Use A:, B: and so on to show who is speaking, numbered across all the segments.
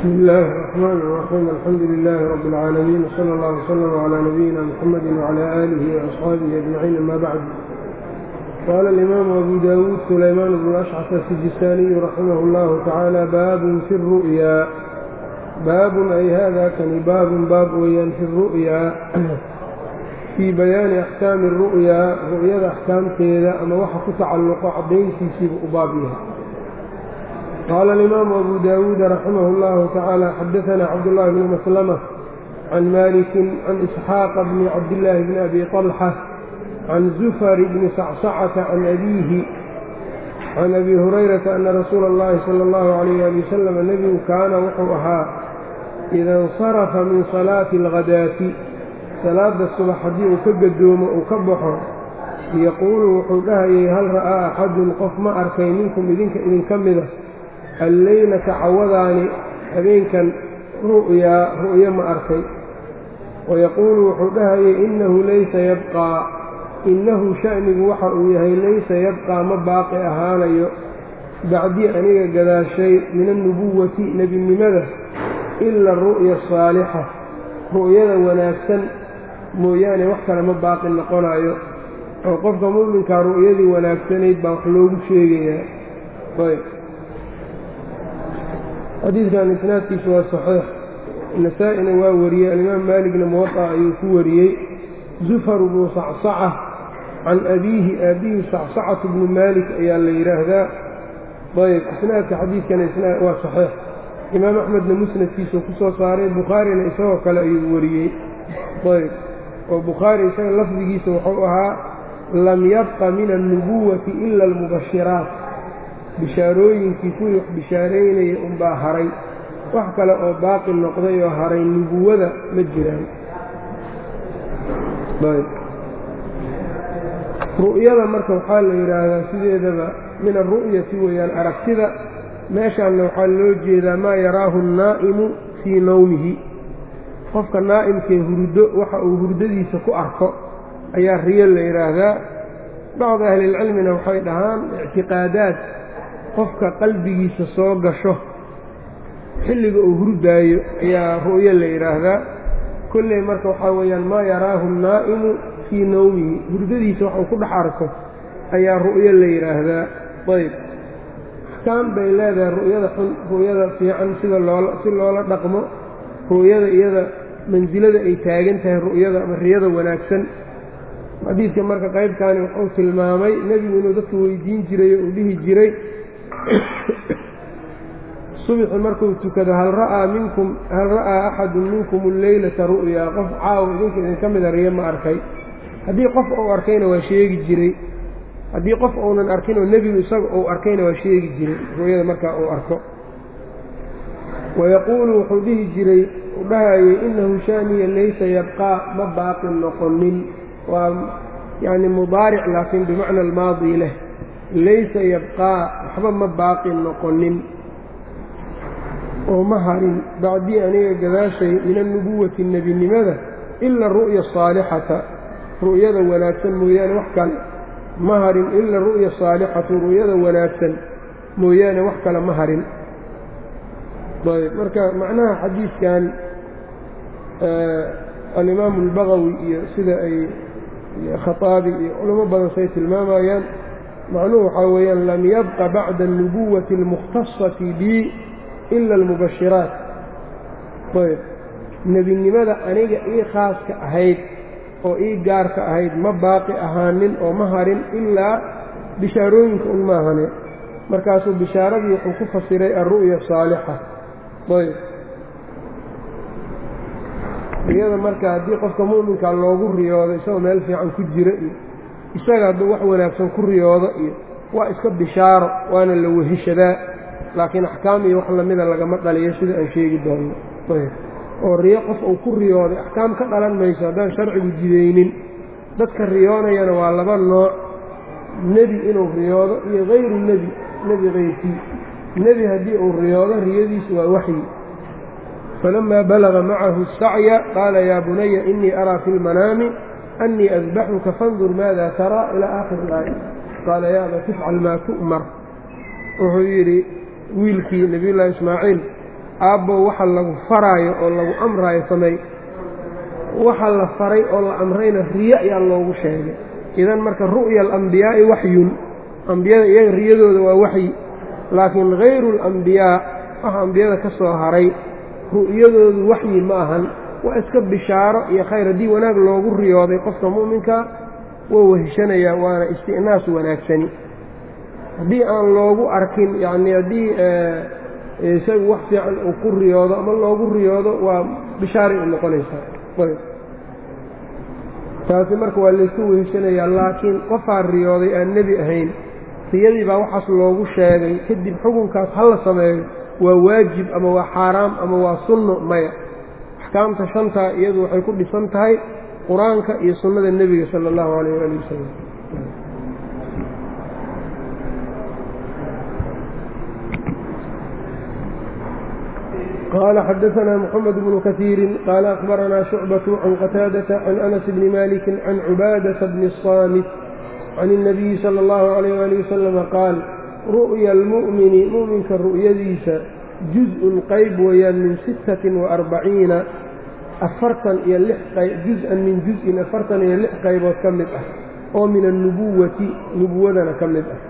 A: بسم الله الرحمن الرحيم. الحمد لله رب العالمين، وصلى الله وسلم على نبينا محمد وعلى آله وأصحابه أجمعين. أما بعد، قال الإمام أبو داود سليمان بن أشعث السجستاني رحمه الله تعالى: باب في الرؤيا. باب أي هذا كان باب ويان في الرؤيا في بيان أحكام الرؤيا. رؤيا أحكام كذا أما وحا كتعلق عبدين في سيب أبابها. قال الإمام أبو داود رحمه الله تعالى: حدثنا عبد الله بن مسلمة عن مالك عن إسحاق بن عبد الله بن أبي طلحة عن زفر بن صعصعة عن أبيه عن أبي هريرة أن رسول الله صلى الله عليه وسلم النبي كان وحوها إذا انصرف من صلاة الغداة صلاة الصبح دي وكقدوم وكبحر يقول وحولها: هل رأى أحد قف ما أركي منكم إذن كمذا الليلة عوضاني أبين كان رؤيا ما أركي. ويقول وحولها: إنه ليس يبقى إنه شأن وحرؤيه ليس يبقى مباقي أهالي بعدي أنيق قذا شيء من النبوة نبي لماذا إلا الرؤيا الصالحة رؤيا وناسا موياني وحكا مباقي نقول أيو أو قفك مؤمن كرؤيا وناسا يتبع حلوب شيئا. طيب، حديث كان إسنادي شوى صحيح. النسائي ووريه الإمام مالك الموطأ يكوريه زفر بن صعصعة عن أبيه صعصعة بن مالك أيها اللي يراه. طيب، إسناد حديث كان إسناد وصحيح. إمام أحمد مسند في سوق صاري البخاري ليسوه كلا يوريه. طيب، وبخاري سنة لفظه سوحوها: لم يبقى من النبوة إلا المبشرات بشاروين كيفوح بشارين يؤمبا هري وحكى له باقي النقضي وهري النبوة مجران. طيب، رؤيا مركب حال إلى سيدة من الرؤية ويا أركتذا ماشي أنه حال إذا ما يراه النائم في نومه. قفك النائم في هرددي سكو أركو أي الريال إلى بعض أهل العلم نوحي لها اعتقادات qofka qalbigiisa soo gasho xilliga uu hurdaayo ayaa ru'ya la yiraahdaa. kulley marka waxa weeyaan ma yaraahu naa'imu fii nawmihi, hurdadiisa waxa uu ku dhex arko ayaa ru'ya la yiraahdaa. ayb, axkaam bay leedahay ru'yada xun, ru'yada fiican sida loola dhaqmo, ru'yada iyada mansilada ay taagan tahay, ru'yada ama riyada wanaagsan. xadiidka marka qaybkaani wuxuu tilmaamay nebigu inuu dadka weydiin jiray oo u dhihi jiray subixi markuu tukado: hal ra'aa axadu minkum alleylata ru'yaa. qof caawa idinka idinka mida riyo ma arkay? haddii qof uu arkayna waa sheegi jiray, haddii qof uunan arkin oo nebigu isaga uu arkayna waa sheegi jiray ru'yada markaa uu arko. wayaquulu wuxuu dhihi jiray u dhahayay: innahu shaaniya laysa yabqaa ma baaqi noqonin. waa yani mudaaric laakiin bimacna almaadi leh. laysa yabqaa waxba ma baaqi noqonin oo ma harin bacdii aniga gadaashay min annubuwati nebinimada ila ru'ya saalixata ru'yada wanaagsan mooyaane wax kale ma harin. ila ru'ya saalixatu ru'yada wanaagsan mooyaane wax kale ma harin. ayb, marka macnaha xadiidkan alimaamu albagawi iyo sida ay khaaabi iyo culamo badan say tilmaamayaan, macnuhu waxaa weeyaan: lam yabqa bacda alnubuwati almukhtasati bii ila almubashiraat. ayb, nebinimada aniga ii khaaska ahayd oo ii gaarka ahayd ma baaqi ahaanin oo ma harin ilaa bishaarooyinka un maahane. markaasuu bishaaradii wuxuu ku fasiray alru'ya saalixa. ayb, riyada marka haddii qofka mu'minka loogu riyoodo isagoo meel fiican ku jira iyo isaga hadduu wax wanaagsan ku riyoodo iyo waa iska bishaaro, waana la weheshadaa. laakiin axkaam iyo wax lamida lagama dhaliyo sida aan sheegi doonno. ayb, oo riyo qof uu ku riyooday axkaam ka dhalan mayso haddaan sharcigu jidaynin. dadka riyoonayana waa laba nooc: nebi inuu riyoodo iyo hayru nebi hayrkii. nebi haddii uu riyoodo riyadiisu waa waxyi. فلما بلغ معه السعي قال: يا بني إني أرى في المنام أني أذبحك فانظر ماذا ترى إلى آخر الآية. قال: يا أبا تفعل ما تؤمر. وحيري wiilkii nabiyullaahi ismaaciil aabbo waxa lagu faraayo oo lagu amraayo sameey waxa la faray oo la amrayna riya ayaa loogu sheegay idan marka ru'ya al-anbiyaa'i waxyun ambiyada iyaga riyadooda waa waxyi laakiin hayru al-anbiyaa waxa ambiyada ka soo haray ru'yadoodu waxyi ma ahan waa iska bishaaro iyo khayr haddii wanaag loogu riyooday qofka mu'minka waa weheshanayaa waana isti'naas wanaagsani haddii aan loogu arkin yacni haddii isagu wax fiican uu ku riyoodo ama loogu riyoodo waa bishaaray u noqonaysaa taasi marka waa laysku weheshanayaa laakiin qofaa riyooday aan nebi ahayn riyadii baa waxaas loogu sheegay kadib xukunkaas ha la sameeyo waa waajib ama waa xaaraam ama waa sunno maya axkaamta shantaa iyadu waxay ku dhisan tahay qur-aanka iyo sunnada nebiga sala allahu calayh waali wasalam قال xdثna محمد بن كثير qال أخبرنا شعبة عن qتاadة عن أنس بن مالك عن عباadة بن الصامت عن النبي صلى الله عليه وaليه وسلم qاaل رؤيa المؤمن مؤمنka ru'yadiisa جuزء qayb weeyaan min 46 جuزءa min جuزءin 46 qaybood ka mid ah oo min النubuwati nubuwadana ka mid ah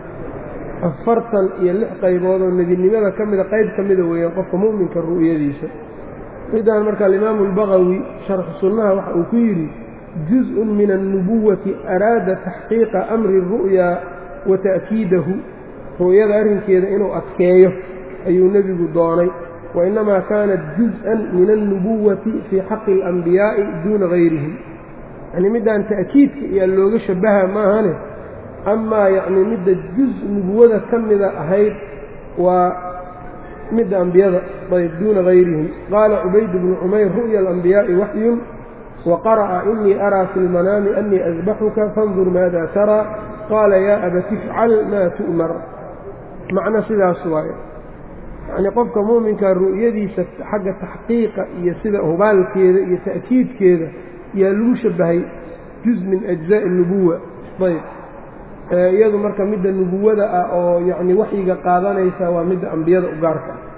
A: 46 qaybood oo nebinimada ka mida qayb ka mida weeyaan qofka mu'minka ru'yadiisa midaan marka alimaamu albagawi sharxu sunnaha waxa uu ku yidhi juz-un min annubuwati araada taxqiiqa amri ru'yaa wa ta'kiidahu ru'yada arrinkeeda inuu adkeeyo ayuu nebigu doonay wa innamaa kaanat juz-an min annubuwati fii xaqi alambiyaa'i duuna gayrihim yacnii middaan ta'kiidka iyaa looga shabaha maahane amaa yacnii midda juz nubuwada ka mida ahayd waa midda ambiyada ayb duuna gayrihim qaala cubayd bnu cumayr ru'ya alambiyaa'i waxyun wa qara'a inii araa fi lmanaami annii asbaxuka fandur maada taraa qaala yaa abati ifcal maa tu'mar macno sidaas waaye yacnii qofka muuminka ru'yadiisa xagga taxqiiqa iyo sida hubaalkeeda iyo ta'kiidkeeda yaa lagu shabahay juz min ajzaa'i nubuwa ayb iyadu marka midda nubuwada ah oo yacni waxyiga qaadanaysa waa midda ambiyada u gaarka ah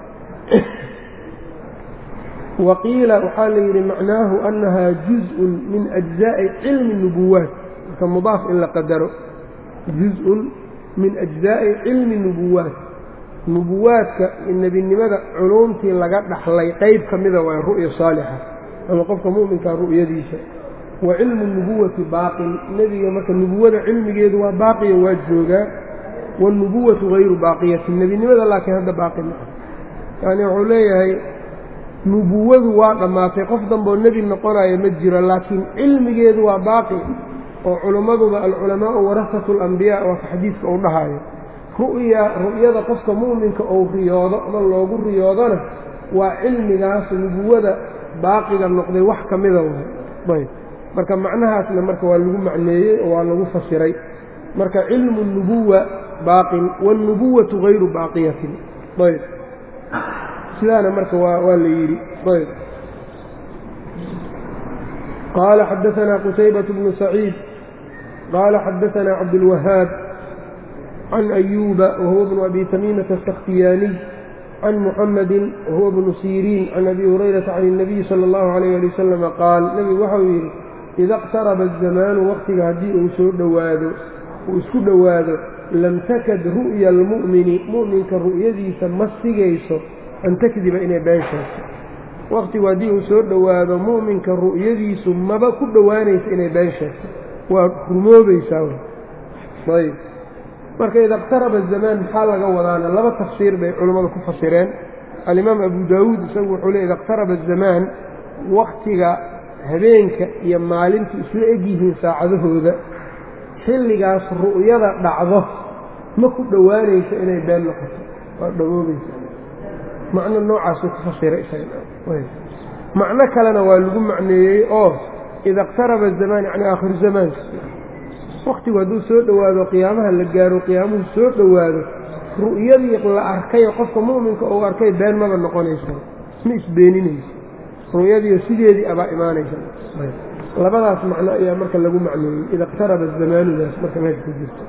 A: wa qiila waxaa la yidhi macnaahu annahaa juz-un min ajzaa'i cilmi nubuwaat marka mudaaf in la qadaro juz-un min ajzaa'i cilmi nubuwaat nubuwaadka nebinimada culuumtii laga dhaxlay qayb ka mida waa ru'ya saalixa ama qofka mu'minka ru'yadiisa wa cilmu nubuwati baaqin nebiga marka nubuwada cilmigeedu waa baaqiya waa joogaa wanubuwatu hayru baaqiyatin nebinimada laakiin hadda baaqi maa yacni wuxuu leeyahay nubuwadu waa dhammaatay qof damboo nebi noqonayo ma jiro laakiin cilmigeedu waa baaqi oo culimmaduba alculamaau warasatu alambiyaa waa ka xadiidka uu dhahayo ru'yada qofka mu'minka ou riyoodo ama loogu riyoodona waa cilmigaas nubuwada baaqiga noqday wax ka mida waay marka macnahaasna marka waa lagu macneeyey oo waa lagu fasiray marka cilmu nubuwa baaqin waاnubuwatu hayru baaqiyatin ayb sidaana marka waa la yidhi ayb qaala xadaثna qutaybaة bnu saciid qaala xadaثna cabdالwahaab can أyuuba wahuwa bnu abi tamiimata الsakhtiyaaniy can muxamadi wahuwa bnu siriin can abi hurayrata can الnabiyi salى اllahu عalayه ali wasalama qaal nebigu waxau yidhi ida اqtaraba الzamaanu waqtiga haddii uu soo dhowaado uu isku dhowaado lam takad ru'ya almu'mini mu'minka ru'yadiisa ma sigayso an takdiba inay been sheegto waqtigu haddii uu soo dhowaado mu'minka ru'yadiisu maba ku dhowaanaysa inay been sheegto waa rumoobaysaa ayb marka ida اqtaraba الzamaan maxaa laga wadaana laba tafsiir bay culimmadu ku fasireen alimaam abu daawuud isagu wuxuu le ida اqtaraba الzamaan waqtiga habeenka iyo maalintu isla egyihiin saacadahooda xilligaas ru'yada dhacdo ma ku dhowaanayso inay been noqoto waa dhawoobaysa macno noocaasuu ku fasiray macno kalena waa lagu macneeyey oo ida اqtaraba الzamaan yacni aakhiru zamaanka waqtigu hadduu soo dhowaado qiyaamaha la gaaro qiyaamuhu soo dhowaado ru'yadii la arkay qofka mu'minka uu arkay been maba noqonayso ma isbeeninayso ru'yadiiyo sideedii abaa imaanaysa labadaas macno ayaa marka lagu macneeyey ida اqtaraba zamaanudaas marka meesha ku jirto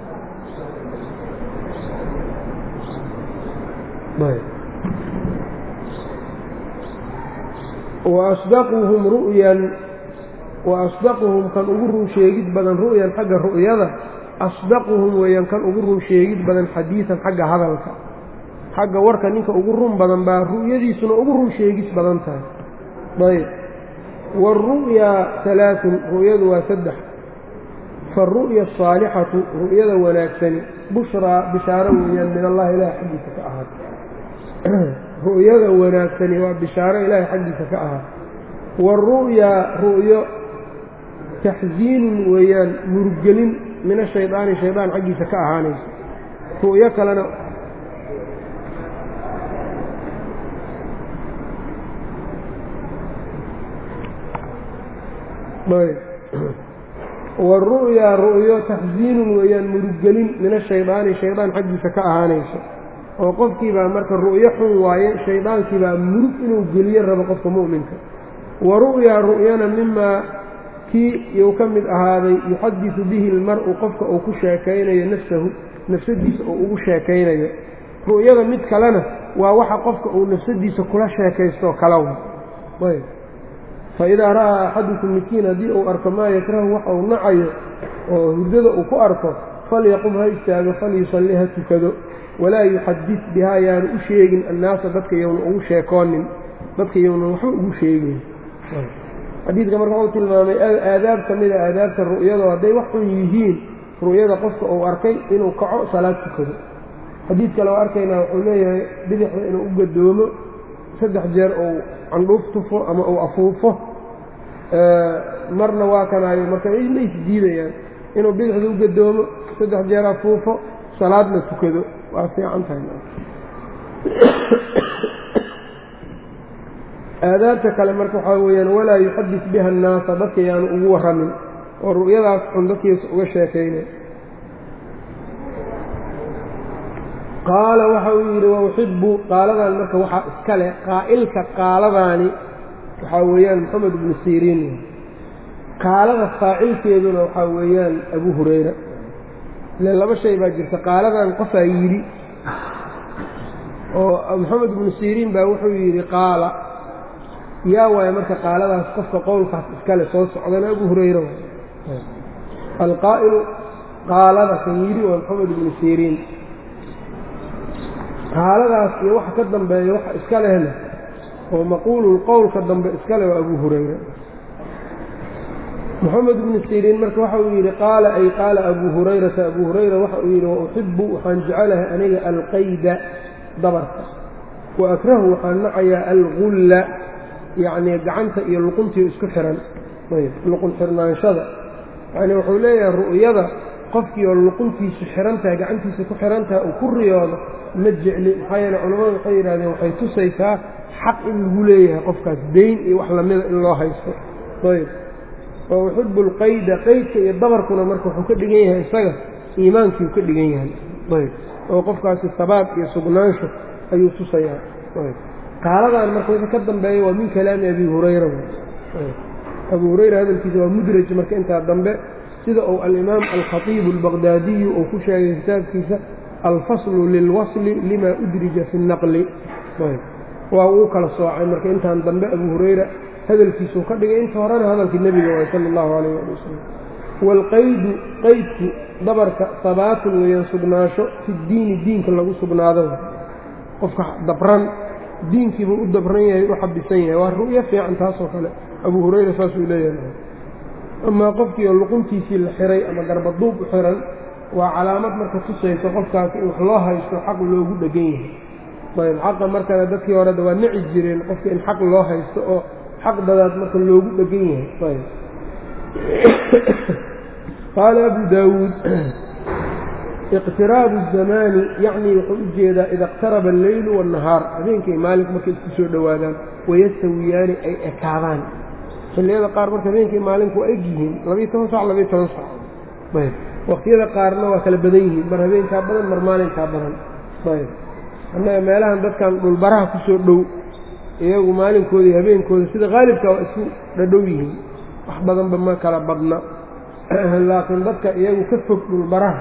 A: وأصدقهم رؤيا وأصدقهم كان أقرهم شيء بدن رؤيا حق الرؤيا أصدقهم وين كان أقرهم شيء بدن حديثا حق هذا حق ورك نينك أقرهم بدن رؤيا دي سنة أقرهم شيء بدن تاني طيب والرؤيا ثلاث رؤيا وسدح فالرؤيا الصالحة رؤيا وناكسن بشارة من الله إلى حديثك أهد رؤيا وناكسن وبشارة إلى حديثك أهد والرؤيا رؤيا تحزين ويان مرجل من الشيطان حديثك أهاني رؤيا كلنا طيب والرؤيا رؤيا تحزين ويان مرجل من الشيطان حديثك أهاني وقف كيبا مرك الرؤيا حوايا شيطان كيبا مرج إنه جليل رب قف مؤمنك ورؤيا رؤيانا مما كي يكمل هذا يحدث به المرء قفك أو كشاكين نفسه ديس أو كشاكين رؤيا متك لنا ووحى قفك أو نفسه ديس كل شاكيستو كلام طيب فإذا رأى أحدكم مكينة دي أو أركما يكره أو نعي وهدد أو كأركه فليقمها استاغ فليصليها تكذو ولا يحدث بها يعني أشيء الناس ذاتك يوم أو شاكون ذاتك يوم أو شيء حديث كما قلت المامي آداب كمية آداب الرؤية وردي وحو يهين رؤية قفك أو أركي إنه كعو صلاة تكذو حديث لو أركينا وحوليه بدح إنه أبقى دومه saddex jeer oo candhuuf tufo ama uu afuufo marna waa kanaayo marka ay isdiidayaan inuu bidixda u gadoomo saddex jeer afuufo salaadna tukado waa fiican tahay aadaabta kale marka waxa weeyaan walaa yuxaddith biha an-naas dadka yaanu ugu waramin oo ru'yadaas cundadkiisa uga sheekeynay قال وحوير وأحب قال ذا المركة وحا إسكاله قائلك قال ذاني وحويان محمد بن سيرين قال ذا قائلك يدون وحويان أبو هريرة لأن بشي باجرت قال ذا انقفايري ومحمد بن سيرين باوحوير قال يا ويا مركة قال ذا اسقفت قولك إسكاله صوص عدنا أبو هريرة القائل قال ذا سيري ومحمد بن سيرين هذا iyo waxa ka dambeeyo waxa iska lehna oo maqulu qowl ka dambe iska leh Abu Hurayra Muhammad ibn Sirin marka waxa uu yiri qaala ay qaala Abu Hurayra waxa uu yiri uhibbu waxaan jecelahay aniga al-qayda dabarka wa akrahu waxaan nacaya al-ghulla yani gacanta iyo luqunta isku xiran luqun xirnaanshada yani wuxuu leeyahay ru'yada qofkii oo luquntiisu xirantahay gacantiisa ku xirantahay oo ku riyoodo ma jecli waxayna culimadu waxay yiraahdeen waxay tusaysaa xaq in lagu leeyahay qofkaas deyn iyo wax lamid in loo haysto tayib oo uhibbu al-qayda qaydka iyo dabarkuna marka wuxuu ka dhigan yahay isaga iimaankii ka dhigan yahay tayib oo qofkaas sabaab iyo sugnaansho ayuu tusayaa tayib qaaladan marka waxa ka dambeeyay waa min kalaami Abi Hurayra Abu Hurayra hadalkiisa waa mudraj marka inta dambe sida oo al-Imam al-Khatib al-Baghdadi oo ku sheegay kitabkiisa الفصل للوصل لما أدرج في النقل وهو كلا صاعي مركا انت عن ضمن أبو هريرة هذا الكيسو قد انت ورانا هذا النبي صلى الله عليه وسلم والقيد قيد دبرك ثبات وينصبناشو في الدين كله صبنا هذا قفك دبران دين كيف دبران يروح بسنه والرؤيا في عن تاسو خلا أبو هريرة فاسو إليه أما قفك يلقنتي في الحري أما قرب الضوب حرا وعلامات مركز تصيص قفكاas in wax loo haysto xaq loogu dhagan yahay bayl xaq markaa dadkii hore waa nici jireen qofka in xaq loo haysto oo xaq dadaad marka loogu dhagan yahay bayl قال أبو داود اقتراب الزمان يعني وحجة إذا اقترب الليل والنهار هذينك مالك مركز تسوء دوادان ويستويان أي أكابان فالليلة قار مركز هذينك مالك وأجيهن لبي تنصع طيب waqtiyada qaarna waa kala badan yihiin mar habeenka badan mar maalinka badan bayr annaga meelahan dadkan dhul baraha ku soo dhow iyagu maalinkooda iyo habeenkooda sida qaalibka waa isku dhadhow yihiin wax badanba ma kala badna laakiin dadka iyagu ka fog dhul baraha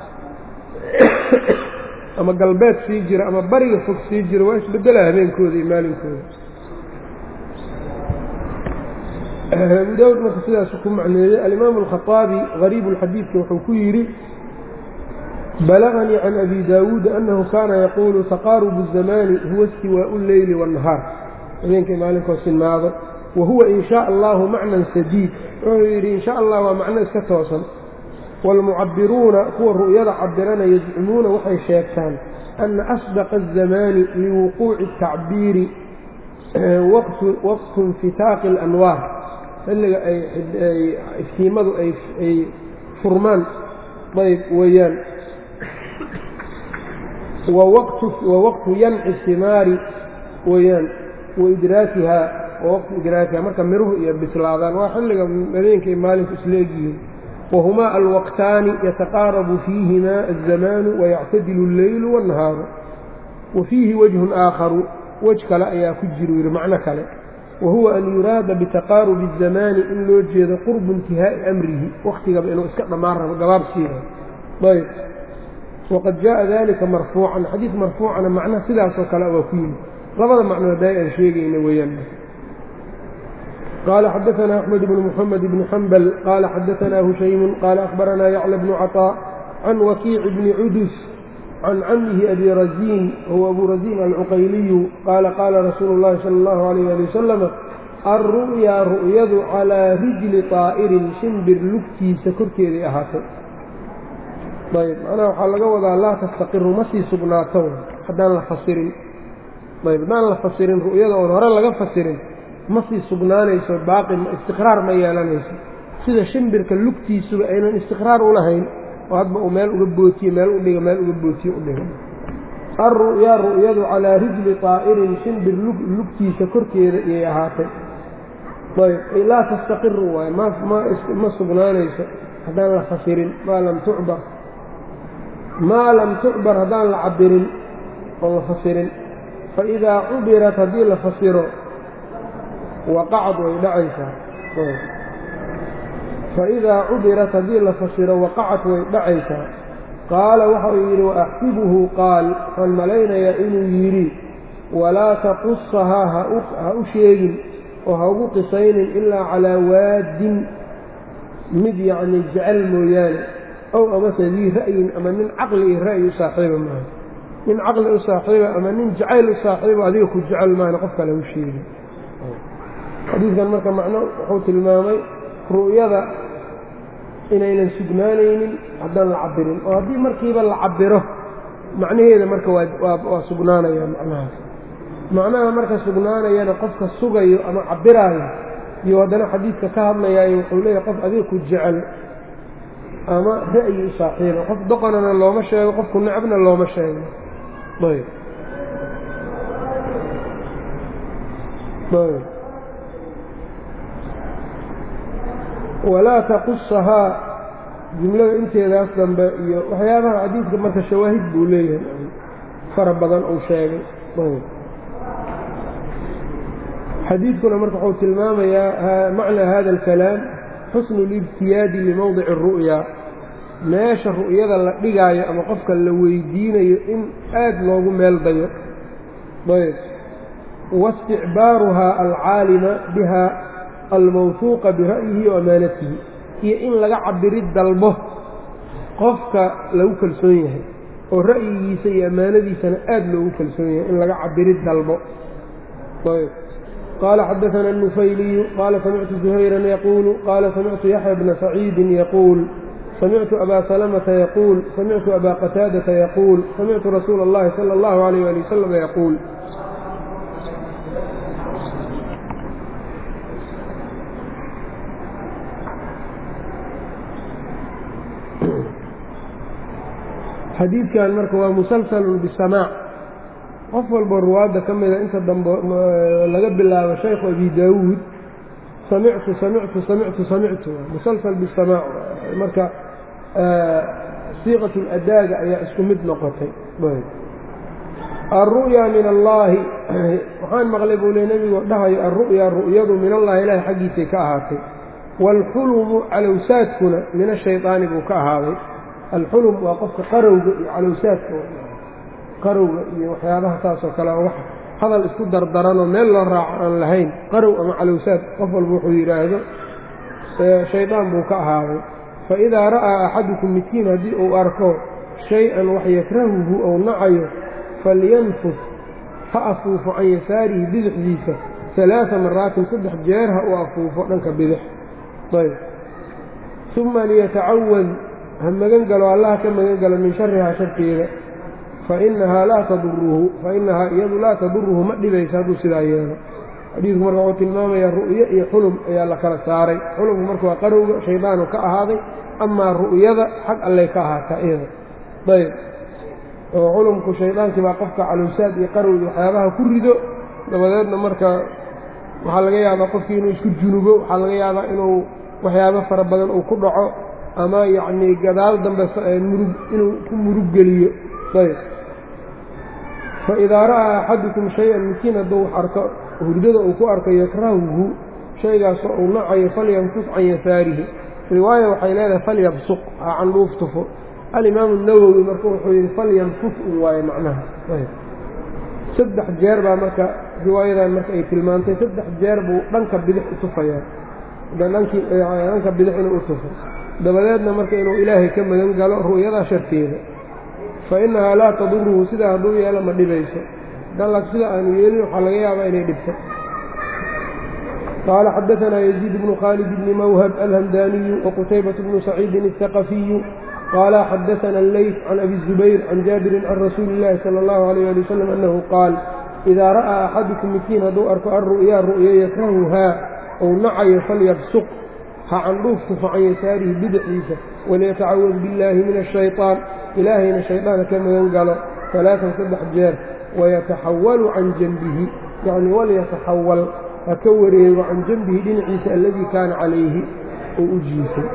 A: ama galbeed sii jira ama bariga fog sii jira waa isbedela habeenkooda iyo maalinkooda abu daawud marka sidaasu ku macneeyey. alimaamu alkhaطaabi gariibu اlxadiidka wuxuu ku yidhi balaganii can abi daawuud annahu kaana yaquulu taqaarubu الzamaani huwa istiwaau اlleyli wالnahaar, habeenkay maalinkoo sinaado, wa huwa in shaء allahu macnan sadiid, wuxuu yidhi in sha allah waa macno iska toosan. wاlmucabiruuna kuwa ru'yada cabirana yazcumuuna waxay sheegtaan ana asdaqa الzamaani liwuquuci الtacbiiri waqtu infitaaqi اlanwaar, xilliga ay iftiimadu ay furmaan ayb weeyaan, wa waqtu yanci simaari weeyaan, waidraakihaa waqtu idraakihaa, marka miruhu iyo bislaadaan, waa xilliga habeenka iyo maalinku isla egyihiin. wahumaa alwaqtaani yataqaarabu fiihimaa الzamaanu wayactadilu اlleylu wالnahaaru. wa fiihi wajhun aakharu, wej kale ayaa ku jiro yidhi macno kale, wahuwa an yuraada bitaqaarubi الzamaani in loo jeedo qurbu intihaa'i amrihi, wakhtigaba inuu iska dhammaan rabo gabaabsiiha. ayb waqad jaaءa dalika marfuucan, xadiid marfuucana macnaha sidaasoo kale waa ku yimid. labada macnood ay aan sheegayna weeyaan. qaala xadaثna أxmed bn mحamed bn xambal qaala xadaثna hushaymu qaala akhbaranaa yacla bnu caطاء can wakiici bni cudus can camihi abi raziin huwa abu raziin alcuqayliyu qaala qaala rasuulu اllahi salى اllahu عalayh ali wasalam alru'yaa ru'yadu calىa rijli طaa'irin shimbir lugtiisa korkeeday ahaatay. ayb macnaha waxaa laga wadaa laa tastaqiru ma sii sugnaato haddaan la fasirin. ayb haddaan la fasirin ru'yada oon hore laga fasirin ma sii sugnaanayso, baaqi istiqraar ma yeelanayso, sida shimbirka lugtiisuba aynan istiqraar u lahayn oo hadba uu meel uga bootiye meel u dhiga meel uga bootiye u dhiga. alru'yaa ru'yadu calaa rijli طaa'irin shimbir lugtiisa korkeeda iyay ahaatay. ayb ay laa tastaqiru waaye ma sugnaanayso haddaan la fasirin, maa lam tucbar haddaan la cabirin oon la fasirin. faidaa cubirat haddii la fasiro waqacad way dhacaysaa. faidaa cubirat haddii la fasiro waqacad way dhacaysaa. qaala waxa uu yidhi waaxsibuhu qaal, waxaan malaynayaa inuu yidhi walaa taqusahaa ha u sheegin oo ha ugu qisaynin ilaa calaa waadin mid yacni jecel mooyaane, ow amase dii ra'yin ama nin caqli iyo ra'yi u saaxiiba maaha, nin caqli u saaxiiba ama nin jacayl u saaxiiba adiga ku jecel maahna qof kale hu sheegin. xadiidkan marka macno wuxuu tilmaamay ru'yada inaynan sugnaanaynin haddaan la cabirin, oo haddii markiiba la cabiro macnaheeda marka waa sugnaanaya. macnaha marka sugnaanayana qofka sugayo ama cabiraayo iyo haddana xadiidka ka hadlayaayo wuxuu leeyahay qof adiga ku jecel ama ra'yi u saaxiiba, qof doqonana looma sheego, qofku necabna looma sheego. ayb walaa taqusahaa jumlada inteedaas dambe iyo waxyaabaha xadiidka marka shawaahid buu leeyahay fara badan uu sheegay. xadiidkuna marka wuxuu tilmaamayaa macnaa hada alkalaam xusnu libtiyaadi limowdici الru'ya, meesha ru'yada la dhigaayo ama qofka la weydiinayo in aad loogu meel dayo. ayb waisticbaaruhaa alcaalima biha almawhuuqa bira'yihi wa amaanatihi, iyo in laga cabirid dalbo qofka lagu kalsoon yahay oo ra'yigiisa iyo ammaanadiisana aad loogu kalsoon yahay in laga cabirid dalbo. ayb qaala xadaثana النufayliyu qaala samictu زuhayran yaquulu qaala samictu yaxya bna saciidin yaquul samictu abaa salamata yaquul samictu abaa qataadata yaquul samictu rasuula اllahi salى اllahu عalayh ali wasalam yaquul. xadiidkan marka waa musalsalun bisamaac, qof walbo ruwaadda ka mida inta dambe laga bilaabo shaykhu abi daawuud samictu musalsal bisamaac, marka siiqatu ladaaga ayaa isku mid noqotay. alru'yaa min allaahi, waxaan maqlay buu le nebigu dhahayo alru'yaa ru'yadu min allahi ilaahi xaggiisay ka ahaatay, waalxulumu calowsaadkuna min ashayطaani buu ka ahaaday. alxulum waa qofka qarowga iyo calowsaadka, qarowga iyo waxyaabaha saasoo kale wax hadal isku dardaranoo meel loo raaco aan lahayn qarow ama calowsaad qof walba wuxuu yidhaahdo shaydaan buu ka ahaaday faidaa ra'aa axadukum midkiin haddii uu arko shay-an wax yakrahuhu ou nacayo falyanfus ha afuufo can yasaarihi bidixdiisa 3 maraatin 3 jeer ha uu afuufo dhanka bidix ayb uma liyatacawad ha magan galo allaha ka magan galo min sharihaa sharkeeda fainahaa iyadu laa taduruhu ma dhibaysa hadduu sidaa yeelo xadiidku marka wuxuu tilmaamayaa ru'yo iyo xulum ayaa la kala saaray xulumku marka waa qarowga shaydaanu ka ahaaday amaa ru'yada xag allay ka ahaataa iyada ayb oo xulumku shaydaankii baa qofka calowsaad iyo qarowda waxyaabaha ku rido dabadeedna marka waxaa laga yaabaa qofkii inuu isku junubo waxaa laga yaabaa inuu waxyaabo fara badan uu ku dhaco ama yacnii gadaal dambe inuu ku murug geliyo ayb faidaa ra'aa axadukum shay-an midkiin hadduu wax arko hurdada uu ku arko yakrahuhu shaygaasoo uu nacayo falyanfus can yasaarihi riwaaya waxay leedahay falyabsuq ha candhuuf tufo alimaamu nawowi marka wuxuu yidhi falyanfus un waaye macnaha 3 jeer baa marka riwaayadan marka ay tilmaantay 3 jeer buu dhanka bidix u tufayaa dhanka bidix inuu u tufo dabadeedna marka inuu ilaahay ka magan galo ru'yadaa sharteeda fainahaa laa taduruhu sidaa hadduu yeelo ma dhibayso dallak sida aanu yeelin waxaa laga yaabaa inay dhibto qaala xadaanaa yaziid bnu khaalid bni mawhab alhamdaaniyu waqutaybat bnu saciidin الثaqafiyu qaala xadaana alleyt can abi الzubayr can jaabirin can rasuuli اllahi salى اllahu alayh ali wasalam annahu qaal idaa ra'aa axadukum midkiin hadduu arko alru'yaa ru'yo yakrahuhaa ou nacayo falyabsuq ha candhuuf tufo can yasaarihi bidixdiisa waliyatacawad billaahi min ashayطaan ilaahayna shaydaana ka magan galo 3 jeer wayataxawalu can janbihi yacni walyataxawal ha ka wareego can janbihi dhinaciisa alladii kaana calayhi oo u jiifay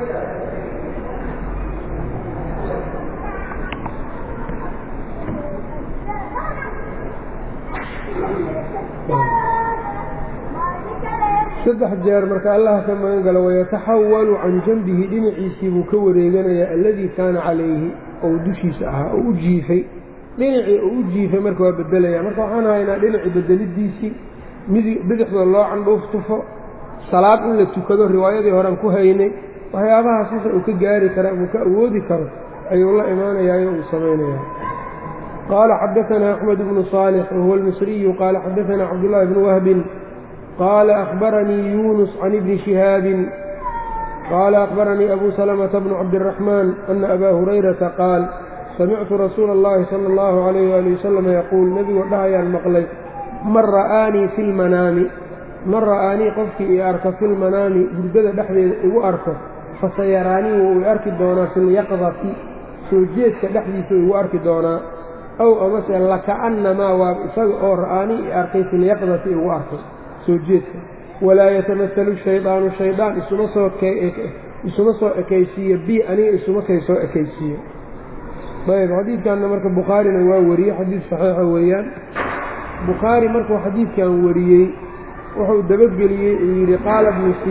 A: saddex jeer marka allaha ka magan galo wayataxawalu can janbihi dhinaciisii buu ka wareeganayaa alladii kaana calayhi oo dushiisa ahaa oo u jiifay dhinacii oo u jiifay marka waa bedelaya marka waxaan haynaa dhinacii bedelidiisii bidixda loo candhuuf tufo salaad in la tukado riwaayadii horean ku haynay waxyaabahaas wixii uu ka gaari kara uu ka awoodi karo ayuu la imaanayaayo uu samaynayaa qaala xadaanaa axmed bnu saalix wahuwa almisriyu qaala xadaanaa cabdullaahi bnu wahbin qaala akhbaranii yuunus can ibni shihaabin qaala akhbaranii abu salamata bnu cabdiraxmaan ana abaa hurayrata qaal samictu rasuula اllahi sala اllahu alayh waali wasalam yaquul nebigoo dhahayaan maqlay man ra'aanii fi lmanaami man ra'aanii qofkii i arko fi lmanaami hurdada dhexdeeda igu arko fasayaraanii wuu i arki doonaa fi lyaqdati soo jeedka dhexdiisa igu arki doonaa ow amase lakaannamaa waa isaga oo ra'aanii i arkay fi lyaqdati igu arkay soo jeedka walaa yatamasalu shaydaanu shaydaan isuma soo ekaysiiyo bi aniga isuma kay soo ekaysiiyo ayb xadiidkanna marka bukhaarina waa wariyey xadiid saxiixa weeyaan bukhaari markuu xadiidkan wariyey wuxuu dabageliyey uu yidhi qaala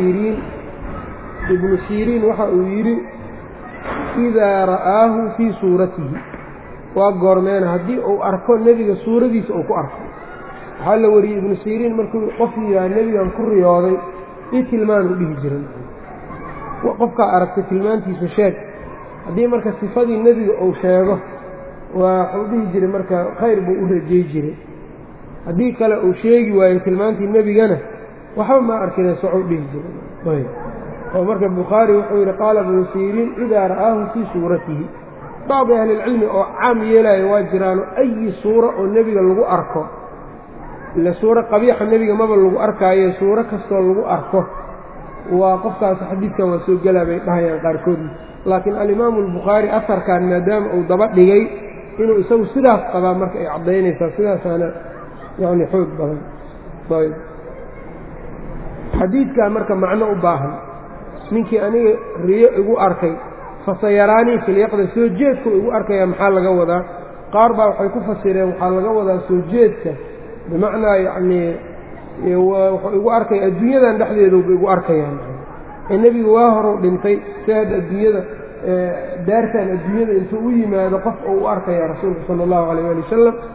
A: ibnu siriin waxa uu yidhi idaa ra'aahu fii suuratihi waa goormeena haddii uu arko nebiga suuradiisa uu ku arko waxaa la wariyey ibnu siriin markuu qof yidhaha nebigan ku riyooday ii tilmaanu dhihi jiran qofkaa aragtay tilmaantiisa sheeg haddii marka sifadii nebiga uu sheego waa wuxuu dhihi jiray marka khayr buu u rajay jiray haddii kale uu sheegi waayo tilmaantii nebigana waxba ma arkina socou dhihi jiray oo marka bukhaari wuxuu yidhi qaala ibnu siriin idaa ra'aahu fii suuratihi bacdi ahlilcilmi oo caam yeelaayo waa jiraano ayi suuro oo nebiga lagu arko ila suuro qabiixa nebiga maba lagu arkaayo suuro kastoo lagu arko waa qofkaas xadiidkan waa soo gelaa bay dhahayaan qaarkoodna laakiin alimaamu albukhaari asarkan maadaama uu daba dhigay inuu isagu sidaas qabaa marka ay caddaynaysaa sidaasaana yacni xoog badan ayb xadiidkaa marka macno u baahan ninkii aniga riyo igu arkay fasayaraanii filyaqda soo jeedku igu arkaya maxaa laga wadaa qaar baa waxay ku fasireen waxaa laga wadaa soo jeedka bimacnaa yacnii wuxuu igu arkaya adduunyadan dhexdeeduba igu arkayaan ee nebigu waa horuu dhintay si hadda adduunyada daartan adduunyada intuu u yimaado qof uu u arkaya rasuulka sala allahu calayh ali wasalam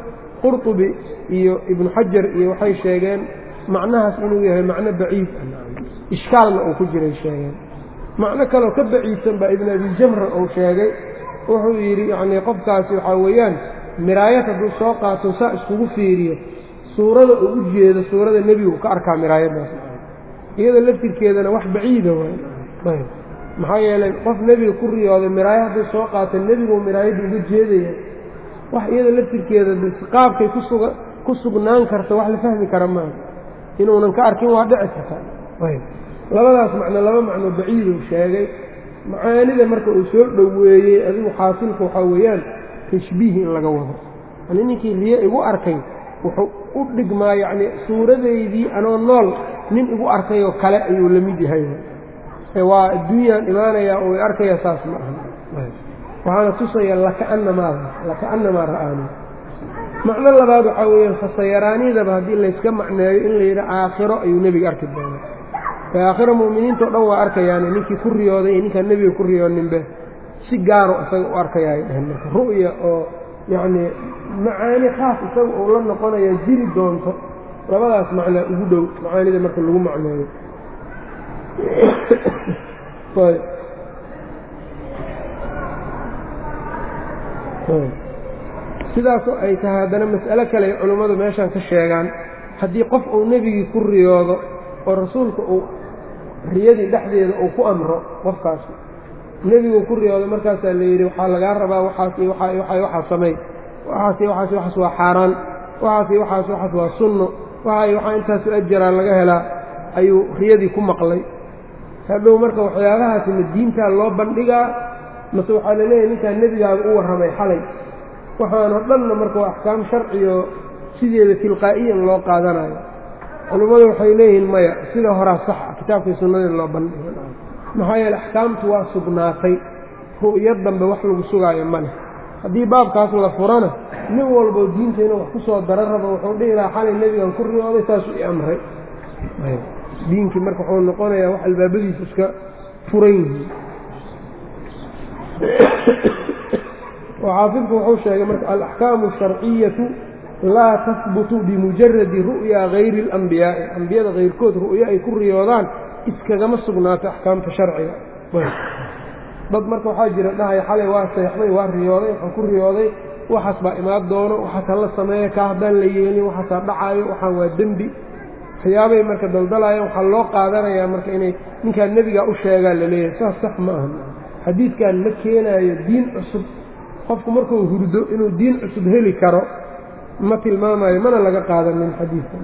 A: qurطubi iyo ibnu xajar iyo waxay sheegeen macnahaas inuu yahay macno baciid ishkaalna uu ku jiray sheegeen macno kaloo ka baciidsan baa ibn abi jamra uu sheegay wuxuu yidhi yacnii qofkaasi waxaa weeyaan miraayad hadduu soo qaato saa iskugu fiiriyo suurada uu u jeedo suurada nebigu ka arkaa miraayaddaas iyada laftirkeedana wax baciida waay maxaa yeelay qof nebiga ku riyooday miraayo hadduu soo qaato nebigu miraayadda uga jeedaya wax iyada laftirkeeda qaabkay ku sugnaan karta wax la fahmi kara maaha inuunan ka arkin waa dhici karta labadaas macno laba macno baciiduu sheegay macaanida marka uu soo dhoweeyey adigu xaasilka waxaa weeyaan tashbiih in laga wado ani ninkii riyo igu arkay wuxuu u dhigmaa yacni suuradaydii anoo nool nin igu arkayoo kale ayuu la mid yahay waa adduunyaan imaanayaa oo arkaya saas ma aha waxaana tusaya lakaannamaa ra'aani macno labaad waxaa weeyaan fasayaraanidaba haddii layska macneeyo in la yidha aakhiro ayuu nebiga arki doonaa aakhiro mu'miniintao dhan waa arkayaane ninkii ku riyooday iyo ninkaan nebiga ku riyooninbe si gaaro isaga u arkayaa ay dhaheen marka ru'ya oo yacnii macaani khaas isaga uu la noqonaya jiri doonto labadaas macnaa ugu dhow macaanida marka lagu macneeyo sidaasoo ay tahay haddana mas'alo kale ay culummadu meeshaan ka sheegaan haddii qof uu nebigii ku riyoodo oo rasuulka uu riyadii dhexdeeda uu ku amro qofkaasi nebigu ku riyoodo markaasaa la yidhi waxaa lagaa rabaa waxaas iyo waxaa samey waxaas iyo waxaas waa xaaraan waxaas iyo waxaas waa sunno waxaa intaasu ajaraa laga helaa ayuu riyadii ku maqlay hadhow marka waxyaabahaasi ma diintaa loo bandhigaa mase waxaa la leeyahay ninkaan nebigaaga u warramay xalay waxaanoo dhanna marka waa axkaam sharciyo sideeda tilqaa'iyan loo qaadanayo culummadu waxay leeyihiin maya sida horaa saxa kitaabkii sunnadii loo bandhigo maxaa yeele axkaamtu waa sugnaatay ru'yo dambe wax lagu sugaayo ma leh haddii baabkaas la furana nin walboo diinta inuu wax ku soo dara rabo wuxuu dhihi lahaa xalay nebigan ku riyooday saasuu i amray diinkii marka wuxuu noqonayaa wax albaabadiisu iska furan yihiin xaafidku wuxuu sheegay marka alaxkaamu asharciyatu laa tahbutu bimujaradi ru'ya hayri اlambiyaa'i ambiyada kayrkood ru'yo ay ku riyoodaan iskagama sugnaato axkaamta sharciga dad marka waxaa jira dhahaya xalay waa seexday waa riyooday waxaan ku riyooday waxaas baa imaan doono waxaas hala sameeya kaa haddaan la yeelin waxaasaa dhacaayo waxaan waa dembi waxyaabay marka daldalaayaan waxaa loo qaadanayaa marka inay ninkaan nebigaa u sheegaa la leeyahay saas sax ma aha xadiidkan ma keenaayo diin cusub qofku markuu hurdo inuu diin cusub heli karo ma tilmaamayo mana laga qaadanin xadiidkan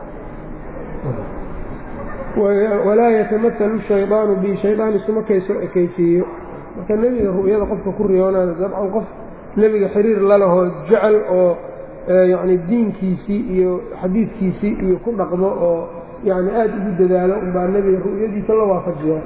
A: walaa yatamaalu shaydaanu bi shaydaan isuma kaysoo ekaysiiyo marka nebiga ru'yada qofka ku riyoonayo dabcan qof nebiga xiriir lalahoo jecel oo yacni diinkiisii iyo xadiidkiisii iyo ku dhaqmo oo yacni aad ugu dadaalo unbaa nebiga ru'yadiisa la waafajiyaa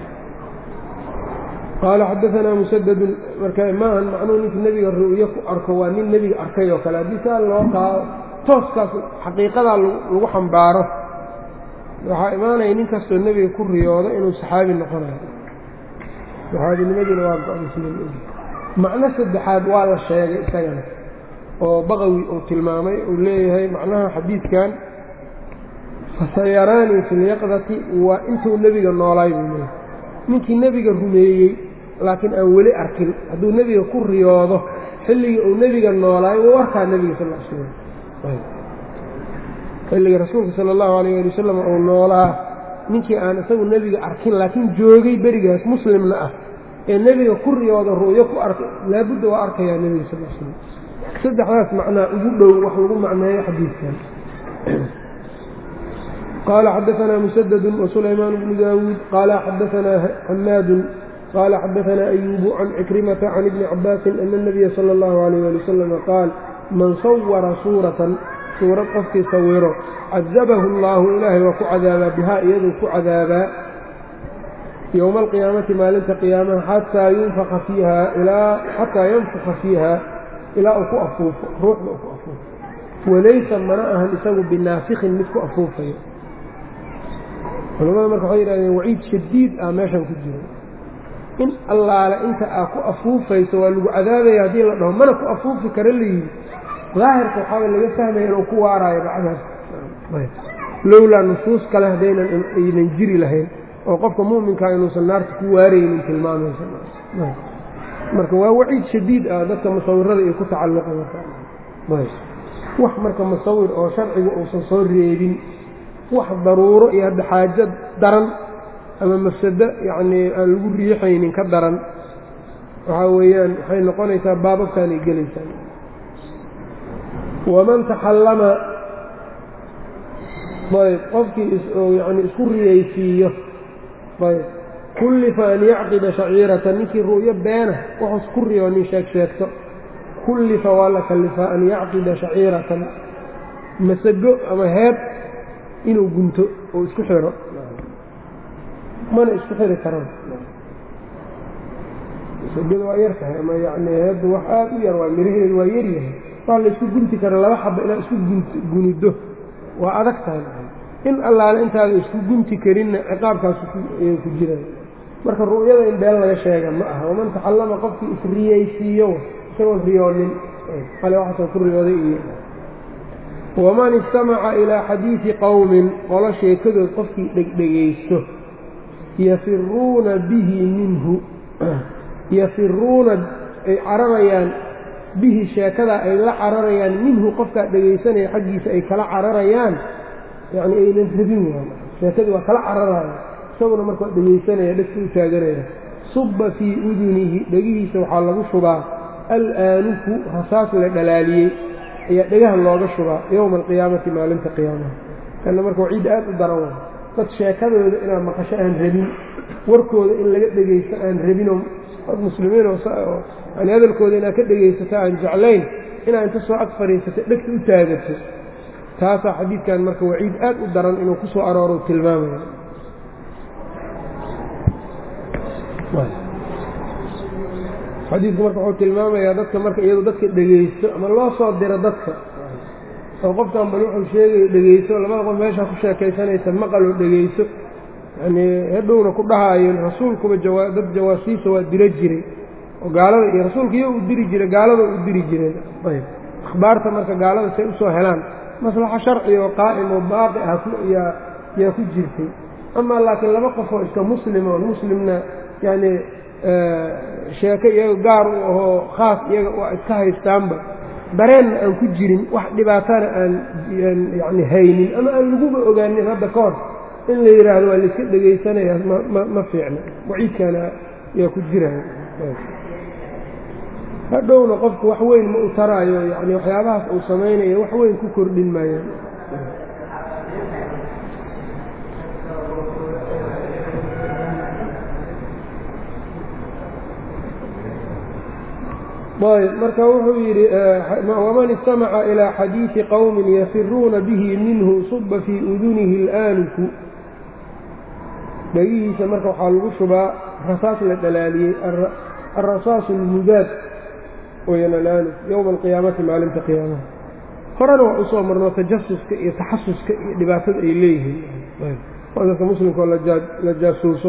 A: qaala xadaanaa musadadun marka maahan macnuu ninka nebiga ru'yo ku arko waa nin nebiga arkay oo kale haddii saa loo qaado tooskaas xaqiiqadaa lagu xambaaro waxaa imaanaya nin kastoo nebiga ku riyoodo inuu saxaabi noqonayo saxaabinimadiina waa go-aansiin macno saddexaad waa la sheegay isagana oo baqawi uu tilmaamay uu leeyahay macnaha xadiidkan fasayaraanii fi lyaqdati waa intuu nebiga noolaay buu leeyahay ninkii nebiga rumeeyey laakiin aan weli arkin hadduu nebiga ku riyoodo xilligii uu nebiga noolaay wuu arkaa nebiga sal slam xilligii rasuulka sala allahu alayh ali wasalam uu noolaa ninkii aan isagu nebiga arkin laakiin joogay berigaas muslimna ah ee nebiga ku riyooda ru'yo ku arkay laabudda waa arkayaa nebiga sal slam saddexdaas macnaa ugu dhow wax lagu macneeyo xadiidkan qaala xadaanaa musadadu wasulaymaan bnu daawuud qaala xadaanaa xamaadun qaala xadaanaa ayuubu can cikrimata can ibni cabaasin ana اnabiya sala اllahu alayh ali wasalam qaal man sawara suuratan suurad qofkii sawiro cadabahu allaahu ilaahay waa ku cadaabaa bihaa iyaduu ku cadaabaa yowma alqiyaamati maalinta qiyaamaha xataa yanfuka fiiha ilaa uu ku afuufo ruuxda uu ku afuufo walaysa mana ahan isagu binaafikin mid ku afuufayo culamada marka waxay yidhahdeen waciid shadiid ah meeshan ku jiro in allaale inta aa ku afuufayso waa lagu cadaabaya haddii la dhaho mana ku afuufi kara layidhi daahirka waxaa laga fahmaya inuu ku waaraayo bacdaas lowlaa nusuus kale haddaynan aynan jiri lahayn oo qofka mu'minkaa inuusan naarta ku waaraynin tilmaamaysa marka waa waciid shadiid ah dadka musawirada iyo ku tacalluqa wax marka musawir oo sharcigu uusan soo reebin wax daruuro iyo hadda xaajo daran ama mafsado yacnii aan lagu riixaynin ka daran waxaa weeyaan waxay noqonaysaa baababkaanay gelaysaa waman taxallama ayb qofkii yani isku riyaysiiyo ayb kullifa an yacqida shaciiratan ninkii ru'yo beena wuxuu isku riyo nin sheegto kullifa waa la kallifaa an yacqida shaciiratan masago ama heeb inuu gunto oo isku xiro mana isku xiri karaan masagada waa yar tahay ama yani heebda wax aad u yar waa miraheedu waa yaryahay waa la isku gunti kara laba xaba inaad isku gunido waa adag tahay in allaale intaada isku gunti karinna ciqaabkaas ayay ku jiraan marka ru'yada in been laga sheega ma aha waman taxallama qofkii isriyaysiiyo isagoon riyoonin ale waxaasoo ku riyooday iyo waman istamaca ilaa xadiidi qowmin qolo sheekadood qofkii dhegdhegaysto yafiruuna bihi minhu yafiruuna ay cararayaan bihi sheekadaa ay la cararayaan minhu qofkaa dhegaysanaya xaggiisa ay kala cararayaan yacni aynan rabin waan sheekadii waa kala cararaya isaguna marka waa dhegaysanaya dhegta u taaganaya subba fii udunihi dhegihiisa waxaa lagu shubaa al-aanuku rasaas la dhalaaliyey ayaa dhegaha looga shubaa yowma alqiyaamati maalinta qiyaamaha kanna marka waa ciid aad u daran wa dad sheekadooda inaad maqasho aan rabin warkooda in laga dhegaysto aan rabinoo dad muslimiin oo yani hadalkooda inaad ka dhegaysato aan jeclayn inaad inta soo ag fadhiisato dhegta u taagato taasaa xadiidkan marka waciid aad u daran inuu ku soo arooro tilmaamaya xadiidku marka wuxuu tilmaamayaa dadka marka iyadoo dadka dhegaysto ama loo soo diro dadka oo qofkan bal wuxuu sheegayo dhegaysto labada qof meeshaa ku sheekaysanaysa maqaloo dhegaysto yanii hedhowna ku dhahaayo rasuulkuba dad jawaasiisa waa diro jiray oo gaalada iyo rasuulka iyo u diri jiray gaalada u diri jireen ayb akhbaarta marka gaalada say usoo helaan maslaxo sharciga oo qaa'im oo baaqi ah yaa ku jirtay amaa laakiin laba qof oo iska muslima oo muslimna yacnii sheeko iyaga gaar u ahoo khaas iyaga waa iska haystaanba dareenna aan ku jirin wax dhibaatana aan yani haynin ama aan laguba ogaanin hadda ka hor in la yidhaahdo waa layska dhegaysanaya ma fiicna waciidkaana yaa ku jiraya hadhowna qofku wax weyn ma u taraayo yani waxyaabahaas uu samaynayo wax weyn ku kordhin maayaan marka wuxuu yidhi waman istamaca ilaa xadiidi qowmin yafiruuna bihi minhu suba fii udunihi alaanuku dhegihiisa marka waxaa lagu shubaa rasaas la dhalaaliyey alrasaasu almudaad weyaan alaanuk yowma alqiyaamati maalinta qiyaamaha horena waa usoo marno tajasuska iyo taxasuska iyo dhibaatada ay leeyihiin waa dadka muslimkaoo la jaasuuso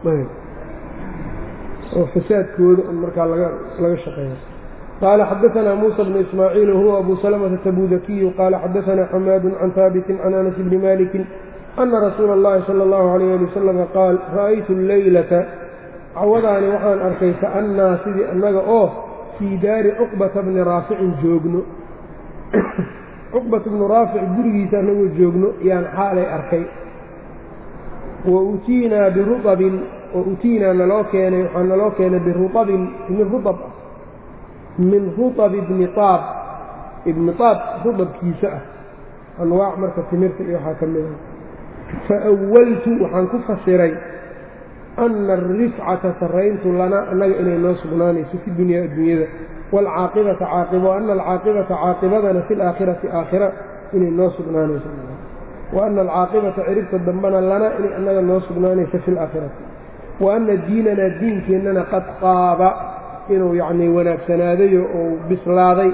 A: oo fasaadkooda un markaa laga shaqeeyo qaala xadaثna muسى بن ismaaciil whuwa abu سلمة التبوذكي qaala xadaثna xamaad can haabiti can anas bni maliki ana rasuula اllahi salى اllahu عalيyه ali wasalam qaal ra'aytu اleylata cawadaani waxaan arkay kaannaa sidii annaga oo fii daari cuqbata bni raaficin joogno cuqbat bnu raafic gurigiisa annagoo joogno yaan xaalay arkay wa utiinaa biruabin wa utiinaa naloo keenay waxaa naloo keenay biruabin min ruab ah min ruabi ibni aab ibni aab rudabkiisa ah anwaac marka timirta iyo waxaa ka mid ah faawaltu waxaan ku fasiray ana alrifcata sarrayntu lanaa annaga inay noo sugnaanayso fi dunyaa adduunyada waalcaaqibata caaqibo ana alcaaqibata caaqibadana fi laakhirati aakhira inay noo sugnaanayso wa ana alcaaqibata ciribta dambana lanaa inay annaga noo sugnaanayso fi laakhirati wa ana diinanaa diinkeennana qad qaaba inuu yacnii wanaagsanaadayo oo bislaaday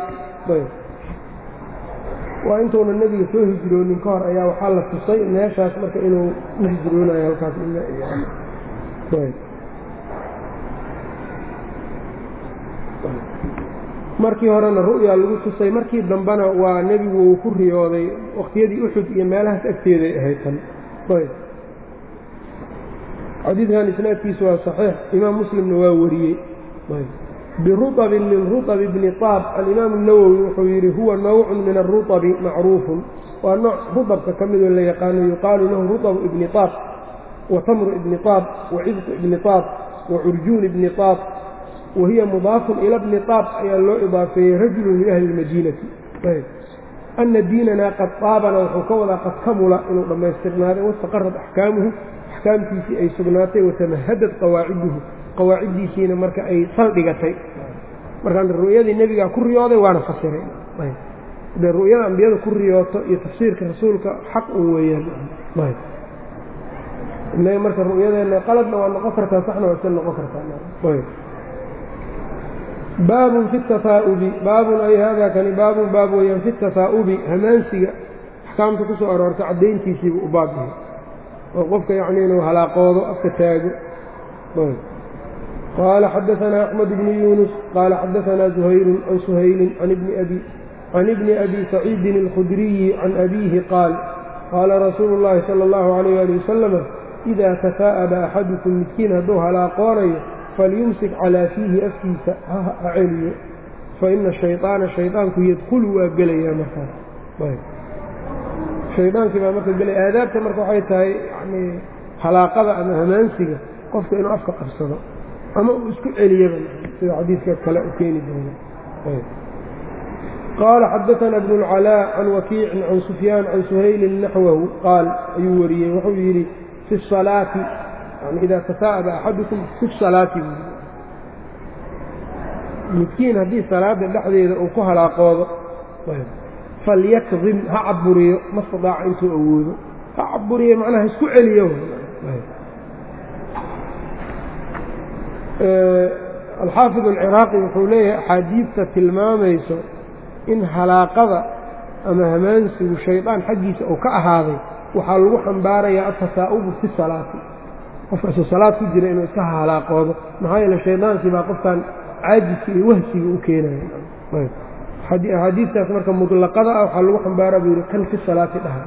A: waa intuuna nebiga soo hijroonin ka hor ayaa waxaa la tusay meeshaas marka inuu u hijroonayo halkaas markii horena ru'yaa lagu tusay markii dambena waa nebigu uu ku riyooday waqtiyadii uxud iyo meelahaas agteeday ahayd tan ayb xadiidkan isnaadkiisu waa saxiix imaam muslimna waa wariyey biruطbin min ruطb bni طaab alimaam الnawowi wuxuu yidhi huwa nawcun min aلruطbi macruufun waa nooc ruطbka ka midoo la yaqaano yuqaalu lahu ruطb ibni طaab wa tamru ibni طaab wa cidqu ibni طaab wa curjuun ibni طaab wahiya mudaafun ila bni طaab ayaa loo idaafeeyey rajulu min ahli اlmadiinati ana diinanaa qad طaabana wuxuu ka wadaa qad kamula inuu dhammaystirnaaday wastaqarad axkaamuhu axkaamtiisii ay sugnaatay watamahadad qawaaciduhu qawaaciddiisiina marka ay saldhigatay markaan ru'yadii nebigaa ku riyooday waana fasiray de ru'yada ambiyada ku riyooto iyo tafsiirka rasuulka xaq un weeyaan inaga marka ru'yadeenna qaladna waa noqon kartaa saxna waa iska noqon kartaa baabun fi tafaa'ubi baabun ay haadaa kani baabun baab weeyaan fi tafaa'ubi hamaansiga axkaamta ku soo aroortay caddayntiisiibu u baab yahay oo qofka yacni inuu halaaqoodo afka taago qaala xadaثanaa axmed bnu yuunus qaala xadaثanaa zuhayrun can suhaylin can ibni abi saciidin اlkhudriyi can abiihi qaal qaala rasuulu اllahi salى اllahu عalayh ali wasalama idaa tafaa'aba axadukum midkiin hadduu halaaqoonayo falyumsik calaa fiihi afkiisa ha celiyo faina shayطaana shayطaanku yadkulu waa gelayaa markaas shaydaankii baa marka gelaya aadaabta marka waxay tahay yani halaaqada ama hamaansiga qofka inuu afka qabsado ama uu isku celiyaba sida xadiidka kale u keeni doono qaala xadaثana bnu اlcalaa can wakiicin can sufyaan can suhaylin naxwahu qaal ayuu wariyey wuxuu yidhi fi الصalaati yani idaa tafaa'aba axadukum fi الصalaati midkiin haddii salaada dhexdeeda uu ku halaaqoodo falyakdim ha caburiyo ma stadaaca intuu awoodo ha caburiyo macnaha isku celiyo alxaafid alciraaqi wuxuu leeyahay axaadiidta tilmaamayso in halaaqada ama hamaansigu shaydaan xaggiisa uu ka ahaaday waxaa lagu xambaarayaa atasaa'ubu fi salaati qofka isuu salaad ku jira inuu iska halaaqoodo maxaa yeele shaydaankii baa qofkan caajiska iyo wahsiga u keenaya axaadiidtaas marka muطlaqada ah waxaa lagu xambaaraa buu yidhi kan fi salaati dhaha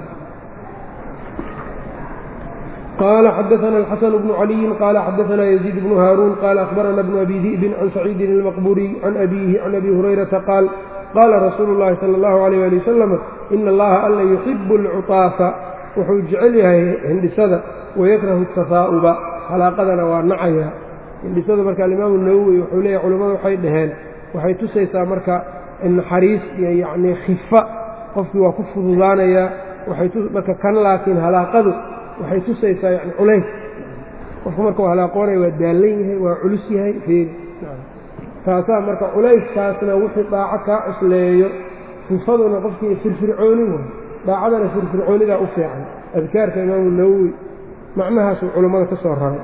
A: qaala xadaثana الxaسن بن عaliيi qaala xadaثana يزيid بن hاrوn qaala أخbarana بن أbي ذiئبin can سacيidin الmaqburiي can أbiihi can abi هurayرaةa qaal qaala rasuulu الlahi salى الlahu عalيه alي wasalam ina اllaha alla yuxibu اlcuطaafa wuxuu jecel yahay hindhisada wayakrahu الtafaa'uba halaaqadana waa nacaya hindhisada marka alimaamu الnawowi wuxuu leeyahy culimmadu waxay dhaheen waxay tusaysaa marka naxariis iyo yacnii khifa qofkii waa ku fududaanayaa marka kan laakiin halaaqadu waxay tusaysaa yani culays qofku marka uu halaaqoonaya waa daallan yahay waa culus yahay feeri taasaa marka culayskaasna wixii daaco kaa cusleeyo khifaduna qofkii firfircooni way daacadana firfircoonidaa u fiican adkaarka imaamu nawowi macnahaasuu culammada ka soo raray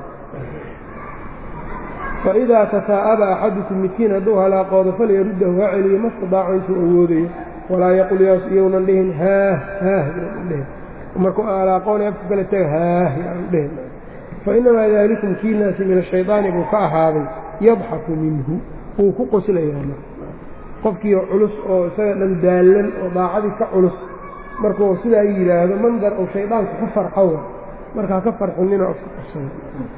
A: faidaa tafaa'aba axadukum midkiin hadduu halaaqoodo falyaruddahu ha celiyo ma stadaaco intuu awoodayo walaa yaqul iyounan dhihin haah haah dhihin markuu halaaqoonay afka kale taga haah yaanu dhihin fainamaa daalikum kiinaasi min ashaydaani buu ka ahaaday yadxaku minhu wuu ku qoslayaa qofkii culus oo isaga dhan daallan oo daacadii ka culus markuu sidaa yidhaahdo mandar uu shaydaanku ka farxowa markaa ka farxinina afka qosay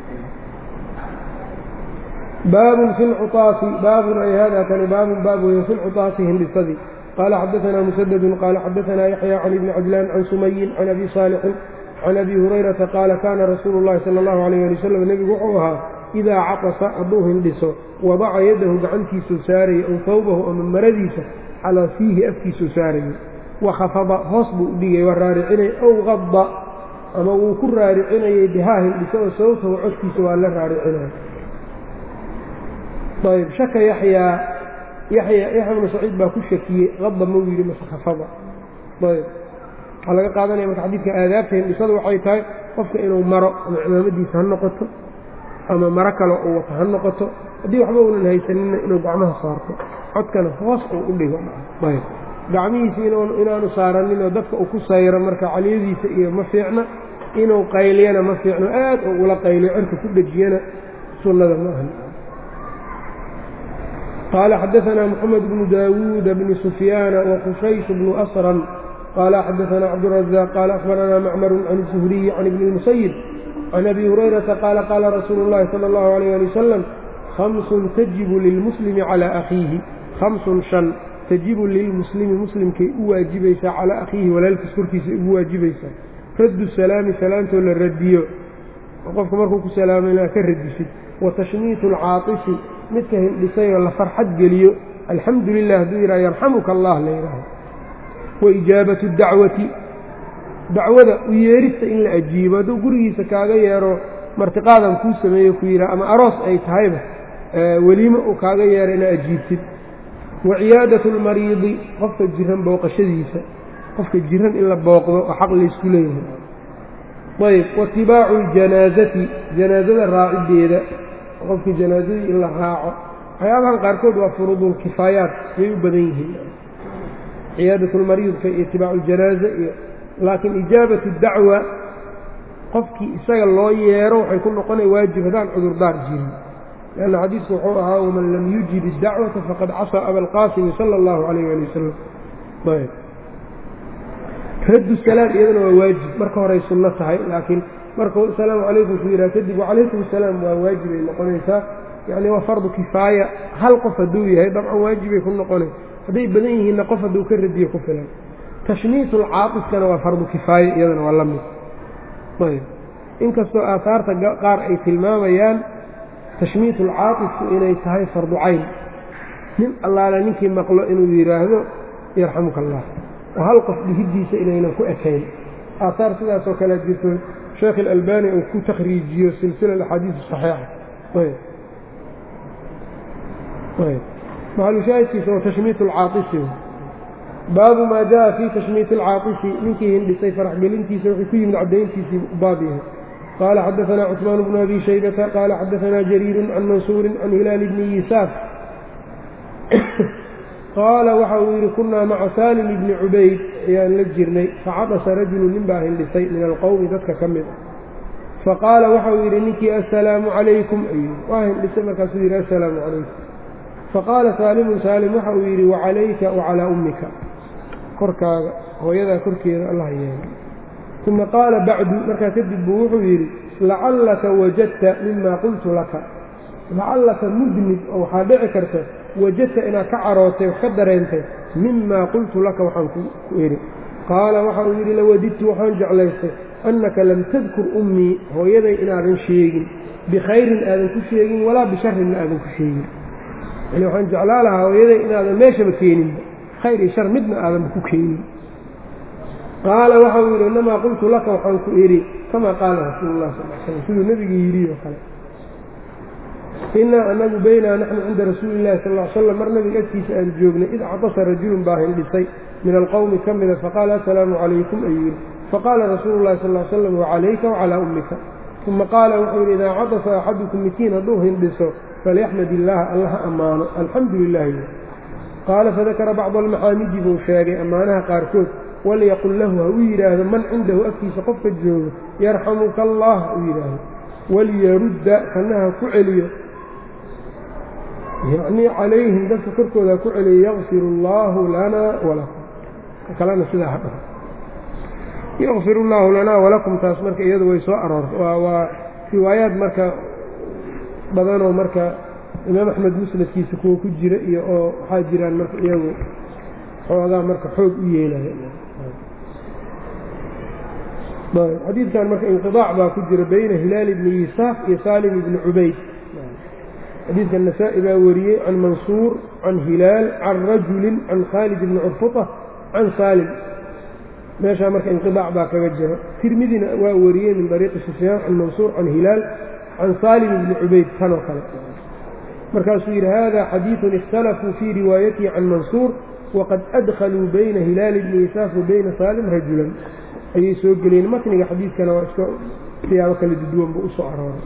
A: baabun fi lcuطaafi baabun ay hada kani baabun baab weeye fi lcuطaafi hindhisadii qaala xadaثana musadadun qaala xadaثana yaxya can ibni cajlaan can sumayin can abi saalixin can abi hurayrata qaala kaana rasuulu اllahi salى اllahu عalيyh ali wasalam nebigu wuxuu ahaa idaa caqasa hadduu hindhiso wadaca yadahu gacantiisuu saarayay ow hawbahu ama maradiisa calaa fiihi afkiisuu saarayay wakhafada hoos buu u dhigay waa raaricinay ow qadda ama wuu ku raaricinayay bihaa hindhiso oo sawtahu codkiisa waa la raaricinaya ayb shaka yaxya bnu saciid baa ku shakiyey qadda mau yidhi mase khafada ayb waxaa laga qaadanaya marka xadiidka aadaabta hindhisada waxay tahay qofka inuu maro ama cimaamadiisa ha noqoto ama maro kale uu wato ha noqoto haddii waxba uunan haysaninna inuu gacmaha saarto codkana hoos uu u dhigo ayb gacmihiisa inaanu saaraninoo dadka uu ku sayro marka caliyadiisa iyo ma fiicna inuu qayliyana ma fiicno aad uu ula qayliyo cirka ku dhejiyana sunnada ma ahan قال xdثna محمد بن داوuد بن سفyان وخشyش بن أsرم قال xdثna cبدالرزاق قال أخبرna معmر عن الزهري عن بن المسيب عن أbي هريرةa qال qاla رsuuل اللhi صلى الله عليه لي وسلم خمس تجب للمسلم على أخيihi خمس شن تجب للمسلم مسلمkay u waajibaysaa calىa أkhiihi walaalkiis korkiisa ugu waajibaysaa radd السلاami salaamtoo la radiyo qofka markuu ku salaamo inaad ka radisid وتشhميiت الcaaطفi midka hindhisayoo la farxad geliyo alxamdu lilah hadduu yidhaha yarxamuka allah la yidhaaho waijaabaةu dacwati dacwada u yeerista in la ajiibo hadduu gurigiisa kaaga yeero martiqaadan kuu sameeyo ku yidhaha ama aroos ay tahayba weliimo uu kaaga yeero inaad ajiibtid waciyaadaةu اlmariidi qofka jiran booqashadiisa qofka jiran in la booqdo oo xaq laysku leeyahay ayb waitibaacu اljanaazati janaazada raacideeda qofkii janaazadii in la raaco waxyaabahan qaarkood waa furuudulkifaayaat way u badan yihiin ciyaadaة اlmariidka iyo itibaacu اljanaaza iyo laakiin ijaabatu dacwa qofkii isaga loo yeero waxay ku noqonaya waajib haddaan cudurdaar jirin lanna xadiisku wuxuu ahaa waman lam yujib اdacwata faqad casaa abalqaasimi salى اllahu alayh ali wasalam ayb raddu salaam iyadana waa waajib marka horay sunno tahay laakiin markuu asalaamu calaykum ku yidhaha kadib wacalaykum asalaam waa waajibay noqonaysaa yacni waa fardu kifaaya hal qof hadduu yahay dabcan waajibay ku noqonay hadday badan yihiinna qof hadduu ka radiyo ku filan tashmiisulcaatifkana waa fardu kifaaya iyadana waa la mid ayb inkastoo aahaarta qaar ay tilmaamayaan tashmiitulcaatifku inay tahay fardu cayn nin allaale ninkii maqlo inuu yidhaahdo yarxamuka allah oo hal qof dhihidiisa inaynan ku ekayn aahaar sidaasoo kale jirto sheekh اlalbani uu ku takhriijiyo silsila axaadiis صaxiixa maxalushaahidkiisa oo tashmiit اlcaaifi baabu maa jaءa fii tashmiit اlcaaifi ninkii hindhisay faraxgelintiisa wuxuu ku yimid caddayntiisii baab yahay qaala xadaثna cثmaan bnu abi shaybata qaala xadaثna jariiru can mansuuri can hilaal bni yisaaf qaala waxa uu yidhi kunaa maca saalim ibni cubayd ayaan la jirnay facadasa rajulu nin baa hindhisay min alqowmi dadka ka mid a faqaala waxa uu yidhi ninkii assalaamu calaykum ayuu waa hindhisay markaasuu yidhi assalaamu calaykum faqaala saalimun saalim waxa uu yidhi wacalayka wacalaa ummika korkaaga hooyadaa korkeeda allah yeelo uma qaala bacdu markaa kadib buu wuxuu yidhi lacallaka wajadta mima qultu laka lacallaka mudnib oo waxaa dhici karta wajadta inaad ka carootay wax ka dareentay mimaa qultu laka waxaan ku idhi qaala waxa uu yidhi lawadidtu waxaan jeclaystay annaka lam tadkur ummii hooyaday inaadan sheegin bikhayrin aadan ku sheegin walaa bisharinna aadan ku sheegin yani waxaan jeclaa lahaa hooyaday inaadan meeshaba keeninba khayr iyo shar midna aadanba ku keenin qaala waxa uu yidhi innamaa qultu laka waxaan ku idhi kamaa qaala rasuulu lah sal slam siduu nebigii yidhi oo kale inaa anagu baynaa naxnu cinda rasuuli illahi sal l slam mar nabiga agtiisa aan joognay id catasa rajulun baa hindhisay min alqowmi ka mida faqaala assalaamu calaykum ayuu yidhi faqaala rasuulu llahi sal slam wacalayka wacalaa ummika uma qaala wuxuu yidhi idaa catasa axadukum midkiin hadduu hindhiso falyaxmad illaaha allaha ammaano alxamdu lilahi qaala fadakara bacda almaxaamidi buu sheegay ammaanaha qaarkood walyaqul lahu ha u yidhaahdo man cindahu agtiisa qofka joogo yarxamuka allah u yidhaahdo waliyarudda kanaha ku celiyo yacnii calayhim dadka korkooda ku celiya yakfir allaahu lanaa walakum kalena sidaa ha dhaho yakfir allaahu lanaa walakum taas marka iyadu way soo aroortay waa riwaayaad marka badanoo marka imaam axmed musnadkiisa kuwa ku jira iyo oo waxaa jiraan marka iyagu xoogaa marka xoog u yeelaya xadiidkan marka inqidaac baa ku jira bayna hilaal ibni yisaaf iyo saalim ibni cubayd xadiidka nasaa-i baa wariyey can mansuur can hilaal can rajulin can khaalid ibni curfuta can saalim meeshaa marka inqidaac baa kaga jira tirmidina waa wariyey min dariiqi sufyaan can mansuur can hilaal can saalim ibni cubayd tanoo kale markaasuu yidhi hada xadiiثun اkhtalafuu fii riwaayatihi can mansuur waqad adkhaluu bayna hilaal ibni yisaaf wa bayna saalim rajulan ayay soo geliyeen matniga xadiidkana waa iska siyaabo kala duduwan buu usoo arooray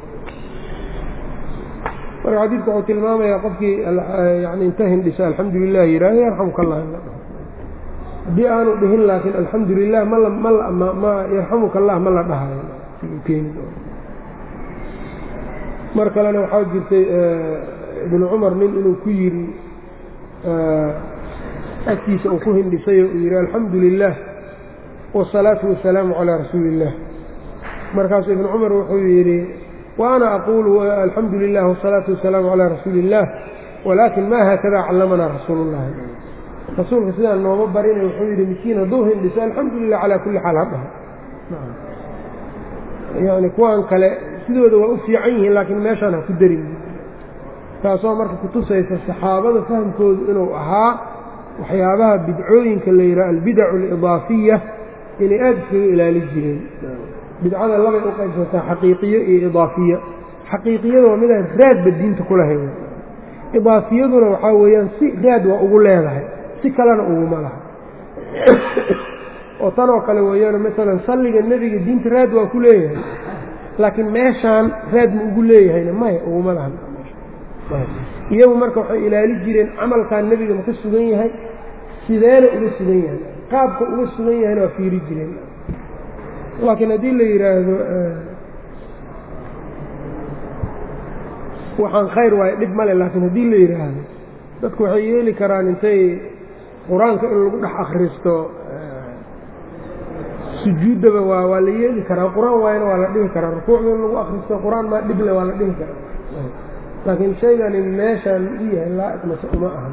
A: marka xadiidku wuxuu tilmaamayaa qofkii yani inta hindhisa alxamdu lilah yihaaha yarxamuka allah in la dhaho haddii aanu dhihin laakiin alxamdu lilah ma yarxamuka allah ma la dhahayo mar kalena waxaa jirtay ibnu cumar nin inuu ku yidhi agtiisa uu ku hindhisayo uu yidhi alxamdu lilah wالsalaatu wasalaamu calaa rasuuli اllah markaasuu ibnu cumar wuxuu yidhi وأna aqulu alxamdu lilah wالsalaatu wasalaamu calaa rasuuli اllah walaakin ma haakada callamanaa rasuulu اllahi rasuulka sidaan nooma barinay wuxuu yidhi midkiin hadduu hindhiso alxamdu lilah calaa kulli xaal hadhaha yani kuwan kale sidooda waa u fiican yihiin laakiin meeshaan ha ku darin taasoo marka kutusaysa saxaabada fahamkoodu inuu ahaa waxyaabaha bidcooyinka la yidhaha albidacu alidaafiya inay aada iskaga ilaali jireen bidcada labay u qaybsantaa xaqiiqiyo iyo idaafiya xaqiiqiyada waa midaan raadba diinta ku lahayn idaafiyaduna waxaa weeyaan si raad waa ugu leedahay si kalena uguma laha oo tanoo kale weeyaan maalan salliga nebiga diinta raad waa ku leeyahay laakiin meeshaan raad ma ugu leeyahayna maya uguma lahan iyagu marka waxay ilaali jireen camalkan nebiga ma ka sugan yahay sideena uga sugan yahay qaabka uga sugan yahayna waa fiiri jireen laakiin haddii la yidhaahdo waxaan khayr waayo dhib male laakiin haddii la yidhaahdo dadku waxay yeeli karaan intay qur-aanka in lagu dhex akhristo sujuuddaba waa la yeeli karaa qur-aan waayna waa la dhihi karaa rukuucda in lagu akhristo qur-aan maa dhible waa la dhihi karaa laakiin shaygani meeshaan u yahay laa-iqmase uma ahan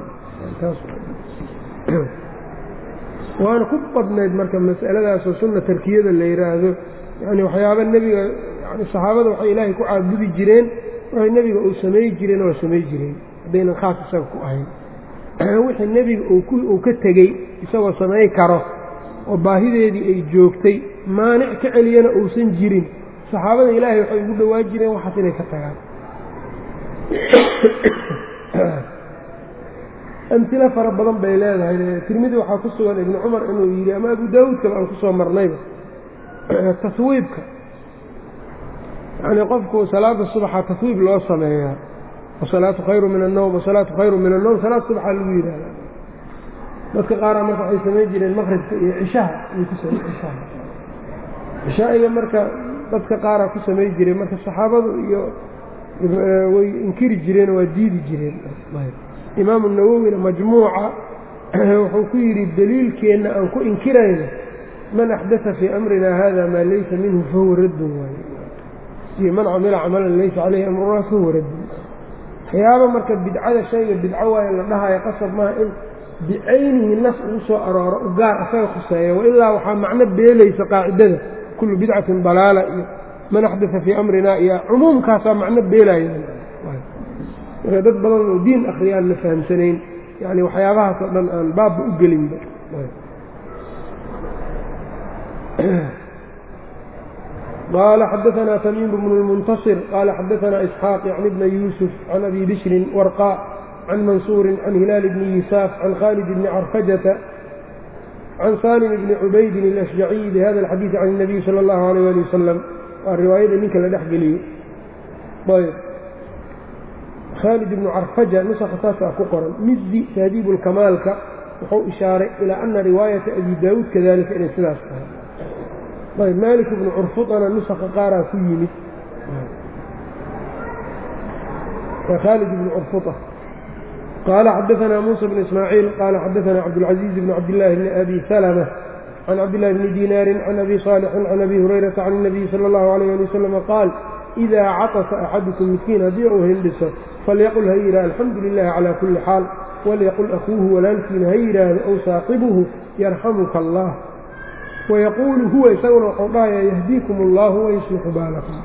A: waana ku badnayd marka mas'aladaasoo sunna tarkiyada la yidhaahdo yani waxyaaba nebiga yani saxaabada waxay ilaahay ku caabudi jireen waxay nebiga uu samey jireen waa samey jireen haddaynan khaas isaga ku ahayn wixii nebiga uu ka tegey isagoo samay karo oo baahideedii ay joogtay maanic ka celiyana uusan jirin saxaabada ilaahay waxay ugu dhowaan jireen waxaas inay ka tagaan amtilo fara badan bay leedahay tirmidi waxaa ku sugan ibnu cumar inuu yidhi ama abu daawuudkaba aan ku soo marnayba taswiibka yacnii qofku salaada subaxa taswiib loo sameeyaa wasalaatu khayru min annowm wasalaatu khayru min annowm salaad subaxa lagu yidhaahda dadka qaara marka waxay samayn jireen maqribka iyo cishaha iyo cishaa'iga marka dadka qaaraa ku samayn jireen marka saxaabadu iyo way inkiri jireen waa diidi jireen imaamu nawowina majmuuca wuxuu ku yidhi daliilkeenna aan ku inkirayno man axdaa fii amrina hada maa laysa minhu fahuwa raddun waaye iyo man camila camalan laysa caleyhi amrunaa fahuwa raddun waxyaaba marka bidcada shayga bidco waaye la dhahayo qasab maaha in bicaynihi nas ugu soo arooro u gaar asaga khuseeya wailaa waxaa macno beelaysa qaacidada kullu bidcatin dalaala iyo man axdaa fii amrina iyo cumuumkaasaa macno beelaya marka dad badan oo diin akhriyaan la fahamsanayn yani waxyaabahaas oo dhan aan baabba u gelinba qaala xadaanaa tamiim bnu lmuntasir qaala xadaanaa isxaaq yacni bna yuusuf can abi bishrin warqa can mansuurin can hilaal bni yisaaf can khaalid bni carfajata can salim bni cubaydin alashjaciyi bihada alxadiidi can الnabiy salى اllahu alayh ali wasalam waa riwaayada ninka la dhex geliyey ayb khaalid ibnu carfaja nusakha saasaa ku qoran mizzi tahdiibu lkamaalka wuxuu ishaaray ilaa ana riwaayata abi daawuud kadalika inay sidaas tahay ayb maalik ibnu curfudana nusakha qaaraa ku yimid khaalid ibnu curfuda qaala xadaanaa muusa bn ismaaciil qaala xadaanaa cabdاlcaziiz bn cabdillaahi bni abi salma can cabdillahi bni dinaarin can abi saalixin can abi hurayrata can الnabiyi salى اllahu alayh ali wasalama qaal idaa catasa axadukum midkiin haddii uu hindhiso falyaqul ha yidhaha alxamdu lilahi calaa kulli xaal walyaqul akuuhu walaalkiina ha yidhaahdo ow saaqibuhu yarxamuka allah wayaquulu huwa isaguna wuxuu dhahayaa yahdiikum allahu wayuslixu baalakum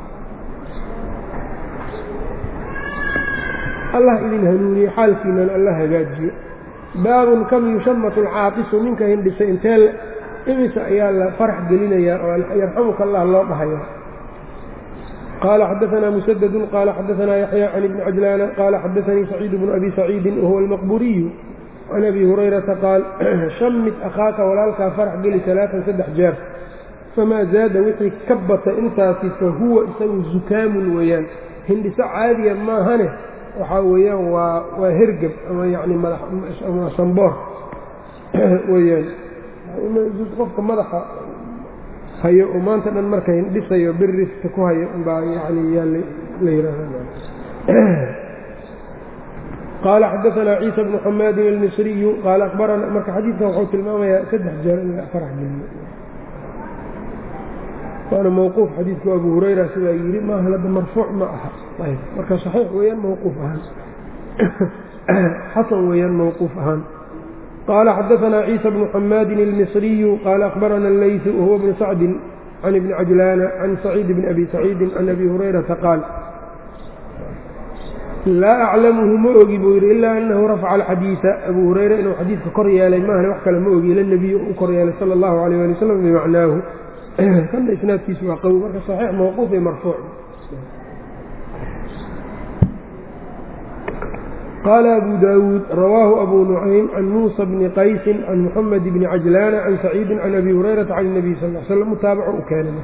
A: allah idin hanuuniye xaalkiinan alla hagaajiyo baabun kam yushamatu alcaatisu ninka hindhisay intee imisa ayaa la farax gelinayaa oo yarxamuka allah loo dhahayaa قال xdثna مسدد qال xdثna يحyى عن بن cجلان qال xdثnii سعيid بن أbي سعيid وهو المqبuري عن أbي هريرةa qاaل شhamid أkhاaka walaalkaa farx geli ثaلاثا 3 jeer famaa zaada wixii ka bata intaasi fahuwa isagu zukaamun weeyaan hindhiso caadiya maahane waxaa weeyaan waa hergeb ama yani ama samboor weeyaan qofka madaxa hayo oo maanta dhan marka hindhisayo birista ku hayo baa yani yaa la yidhaahda qaala xadaثna ciisa bnu xamaadin almisriyu qaala akhbarana marka xadiidkan wuxuu tilmaamayaa 3 jeer in la farax geliyo waana mawquuf xadiidku abu hurayra sidaa yidhi maaha hadda marfuuc ma aha ayb marka saxiix weeyaan mawquuf ahaan xasan weeyaan mawquuf ahaan qaala xadaثna ciisa bnu xamaadin almisriyu qaala akhbarana allayثu wahuwa bnu sacdin can ibni cajlaana can saciid bni abi saciidin can abi hurayrata qaal laa aclamuhu ma ogi buu yidhi ilaa anahu rafaca alxadiida abuu hurayra inuu xadiidka kor yeelay maahane wax kale ma ogi ila nebiy u kor yeelay sala allahu alayh ali wasalam bimacnaahu kana isnaadkiisu waa qawi marka saxiix mawquuf iyo marfuuc qaala abu daawuud rawaahu abu nucaym can muusa bni qaysin can muxamed bni cajlaana can saciidin can abi hurayrata can اnabiy sal l slam mutaabaco u keenay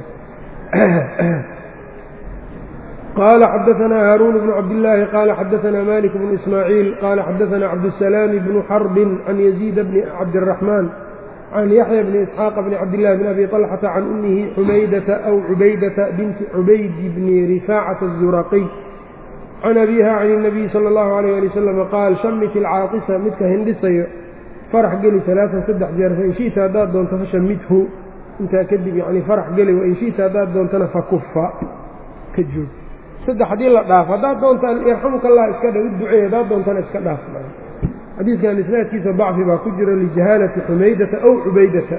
A: qala xadaثna haaruun bnu cabdillaahi qaala xadaثna malik bnu ismaaciil qaala xadaثna cabdالsalaam bnu xarbin can yaziid bni cabdالraxmaan can yaxya bni isxaaq bni cabdillahi bni abi طalxata can umihi xumaydata aw cubaydata binti cubayd bni rifaacata الzuraqiy can abiha can الnabiy salى اllahu alayh ali wasalam qaal shamit ilcaaqisa midka hindhisayo farax geli 3 jeer fain shi'ta haddaad doonto fashamidhu intaa kadib yani farax geli wain shi'ta haddaad doontana fakufa ka joog 3 haddii la dhaafo haddaad doontaan yarxamuka allah iska dha u duceey haddaad doontana iska dhaaf xadiidkan isnaadkiisa dacfi baa ku jira lijahaalati xumaydata aw cubaydata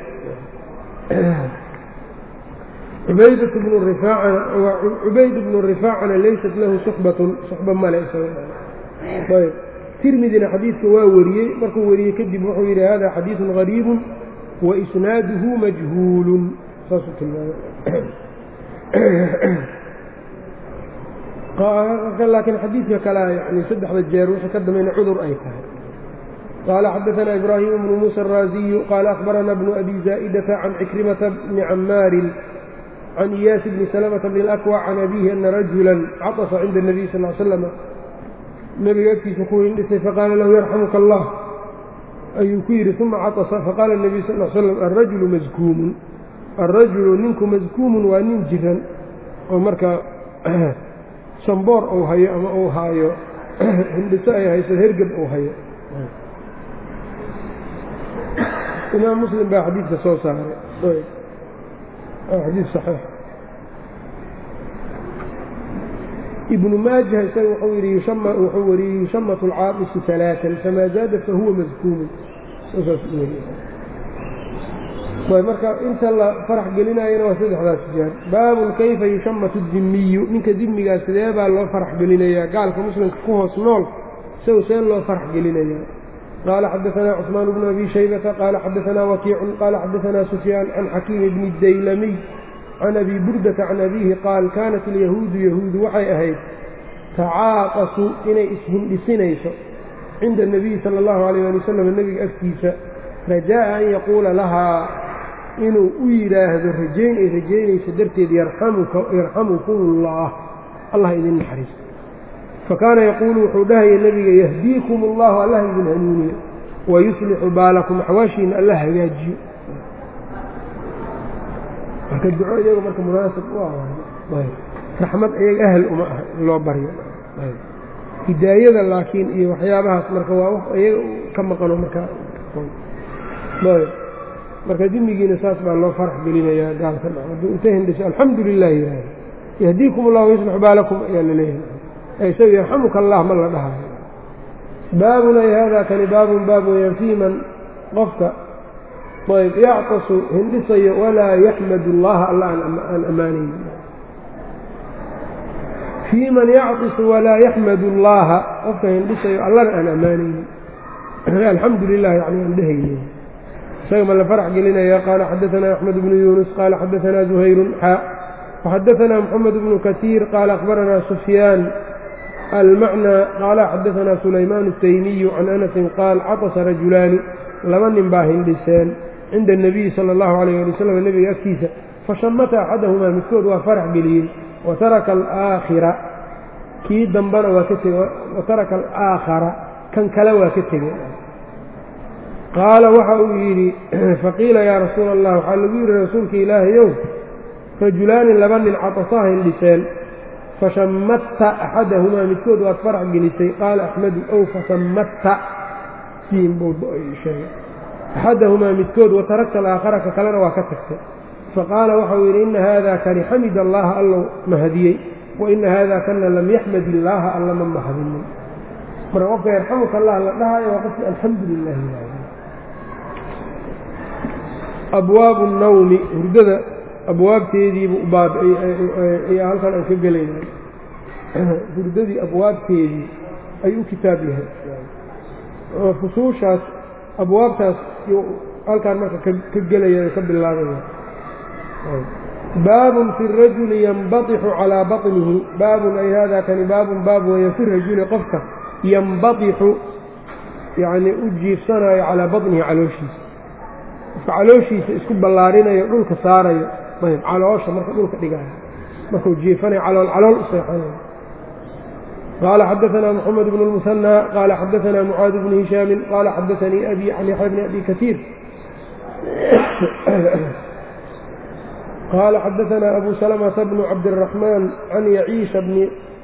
A: cubayd bnu rifaacana laysat lahu suxba male ayb tirmidina xadiidka waa wariyey markuu wariyey kadib wuxuu yidhi hada xadiiثun غariibu waisnaaduhu majhuulun saasuu tilmaamay laakiin xadiidka kalea yani 3 jeer wixii ka dambayna cudur ay tahay qaala xadaثna ibraahiim bnu muuسى الraaziyu qaala akhbarana bnu abi zaa'idata can cikrimata bni camaarin can iyaas bni salmةa bni اlأkwع can abihi ana rajula caطsa cinda الnabiy sal ly slam nebiga agtiisa ku hindhisay faqaala lahu yarxamuka allah ayuu ku yidhi uma caطsa faqaala الnabiy sal slam alrajulu maskuumun alrajulu ninku maskuumun waa nin jiran oo marka shamboor uu hayo ama uu haayo hindhiso ay hayso hergab uu hayo imaam muslim baa xadiidka soo saaray xadiid saxiix ibnu maajah isaga wuxuu yidhi wuxuu wariyey yushamatu alcaaqisu 3 famaa zaada fahuwa maskuumun marka inta la farax gelinayana waa 3daas jeer baabun kayfa yushamatu dimiyu ninka dimigaa sidee baa loo farax gelinayaa gaalka muslimka ku hoos nool isagu see loo farax gelinayaa qaala xadaثna cثmaan bnu abi shaybata qaala xadaثna wakiicun qaala xadaثna sufyaan can xakiim bni daylamiy can abi burdata can abiihi qaal kaanat alyahuudu yahuudu waxay ahayd tacaaqasu inay ishindhisinayso cinda الnabiyi salى اllahu alayh ali wasalam nebiga agtiisa rajaaءa an yaquula lahaa inuu u yidhaahdo rajayn ay rajaynayso darteed yarxamukum اllah allah idin naxariisto fakaana yaquulu wuxuu dhahaya nebiga yahdiikum اllahu allah idin hanuuniyo wayuslixu baalakum axwaashiina allah hagaajiyo marka duco iyaga marka munaasib u ah raxmad iyaga ahal uma ah in loo baryo hidaayada laakiin iyo waxyaabahaas marka waa wax iyaga ka maqano marka dimigiina saas baa loo farax gelinayaa gaalka hadduu inta hindhiso alxamdu lilah yihahdo yahdiikum اllah wayuslixu baalakum ayaa la leeyahay isaga yarxamuka allah ma la dhahayo baabun ay hada kani baabun baab weyaan fii man qofka ayb yactasu hindhisayo walaa yaxmadu اllaha alla aan ammaanayn fii man yactisu walaa yaxmadu اllaha qofka hindhisayo allana aan ammaanaynin alxamdu lilah yani aan dhehaynin isaga ma la farax gelinaya qaala xadaثna axmed bnu yunus qaala xadaثna zuhayrun وxadaثna mxamed bnu kasiir qaala akhbarana sufyaan almacnى qaala xadaثna sulaymaan الtaymiyu can anasin qaal caطsa rajulaani 2 nin baa hindhiseen cinda الnabiyi salى اllahu عalيyه ali wslam nebiga agtiisa fashamata axadahumaa midkood waa farax geliyey wataraka alaakhira kii dambana waa ka tegey wataraka alaakhara kan kale waa ka tegey qaala waxa uu yidhi faqiila yaa rasuula allah waxaa lagu yidhi rasuulka ilaahayow rajulaani 2 nin catasaa hindhiseen فشمت أحدهما midkood waad farax gelisay qaala أحمdu أw fasamata siin buu sheegay أxadahumaa midkood watarakta alaakhara ka kalena waa ka tagtay faqaala waxau yidhi ina hada kani xamid allaha allow mahadiyey waina hada kana lam yaxmad illaaha alla ma mahadinin marka qofka yarxamuka allah la dhahayo waa qofki alxamdu lilahi abwaabu الnawmi hurdada abwaabteediibu ayaa halkan aan ka gelayna hurdadii abwaabteedii ayuu kitaab yahay fusuushaas abwaabtaas halkaan marka ka gelaya ka bilaabaya baabun fi الrajuli yanbaطixu calىa baطnihi baabun ay hada kani baabun baab weeye fi rajuli qofka yanbaطixu yani u jiifsanayo calىa baطnihi calooshiisa qofka calooshiisa isku ballaarinayo dhulka saarayo ayb caloosha marka dhulka dhigayo markuu jiifanayo calool u seexanayo qaala xadaثna mحamed bn الmuثنى qaala xadaثna mعaad bn هishاami qaala xadaثanii abi can yaxya bni abi kasiir qaala xadaثna abu سلمةa bn cabdالرaحmaan can yaciisha bni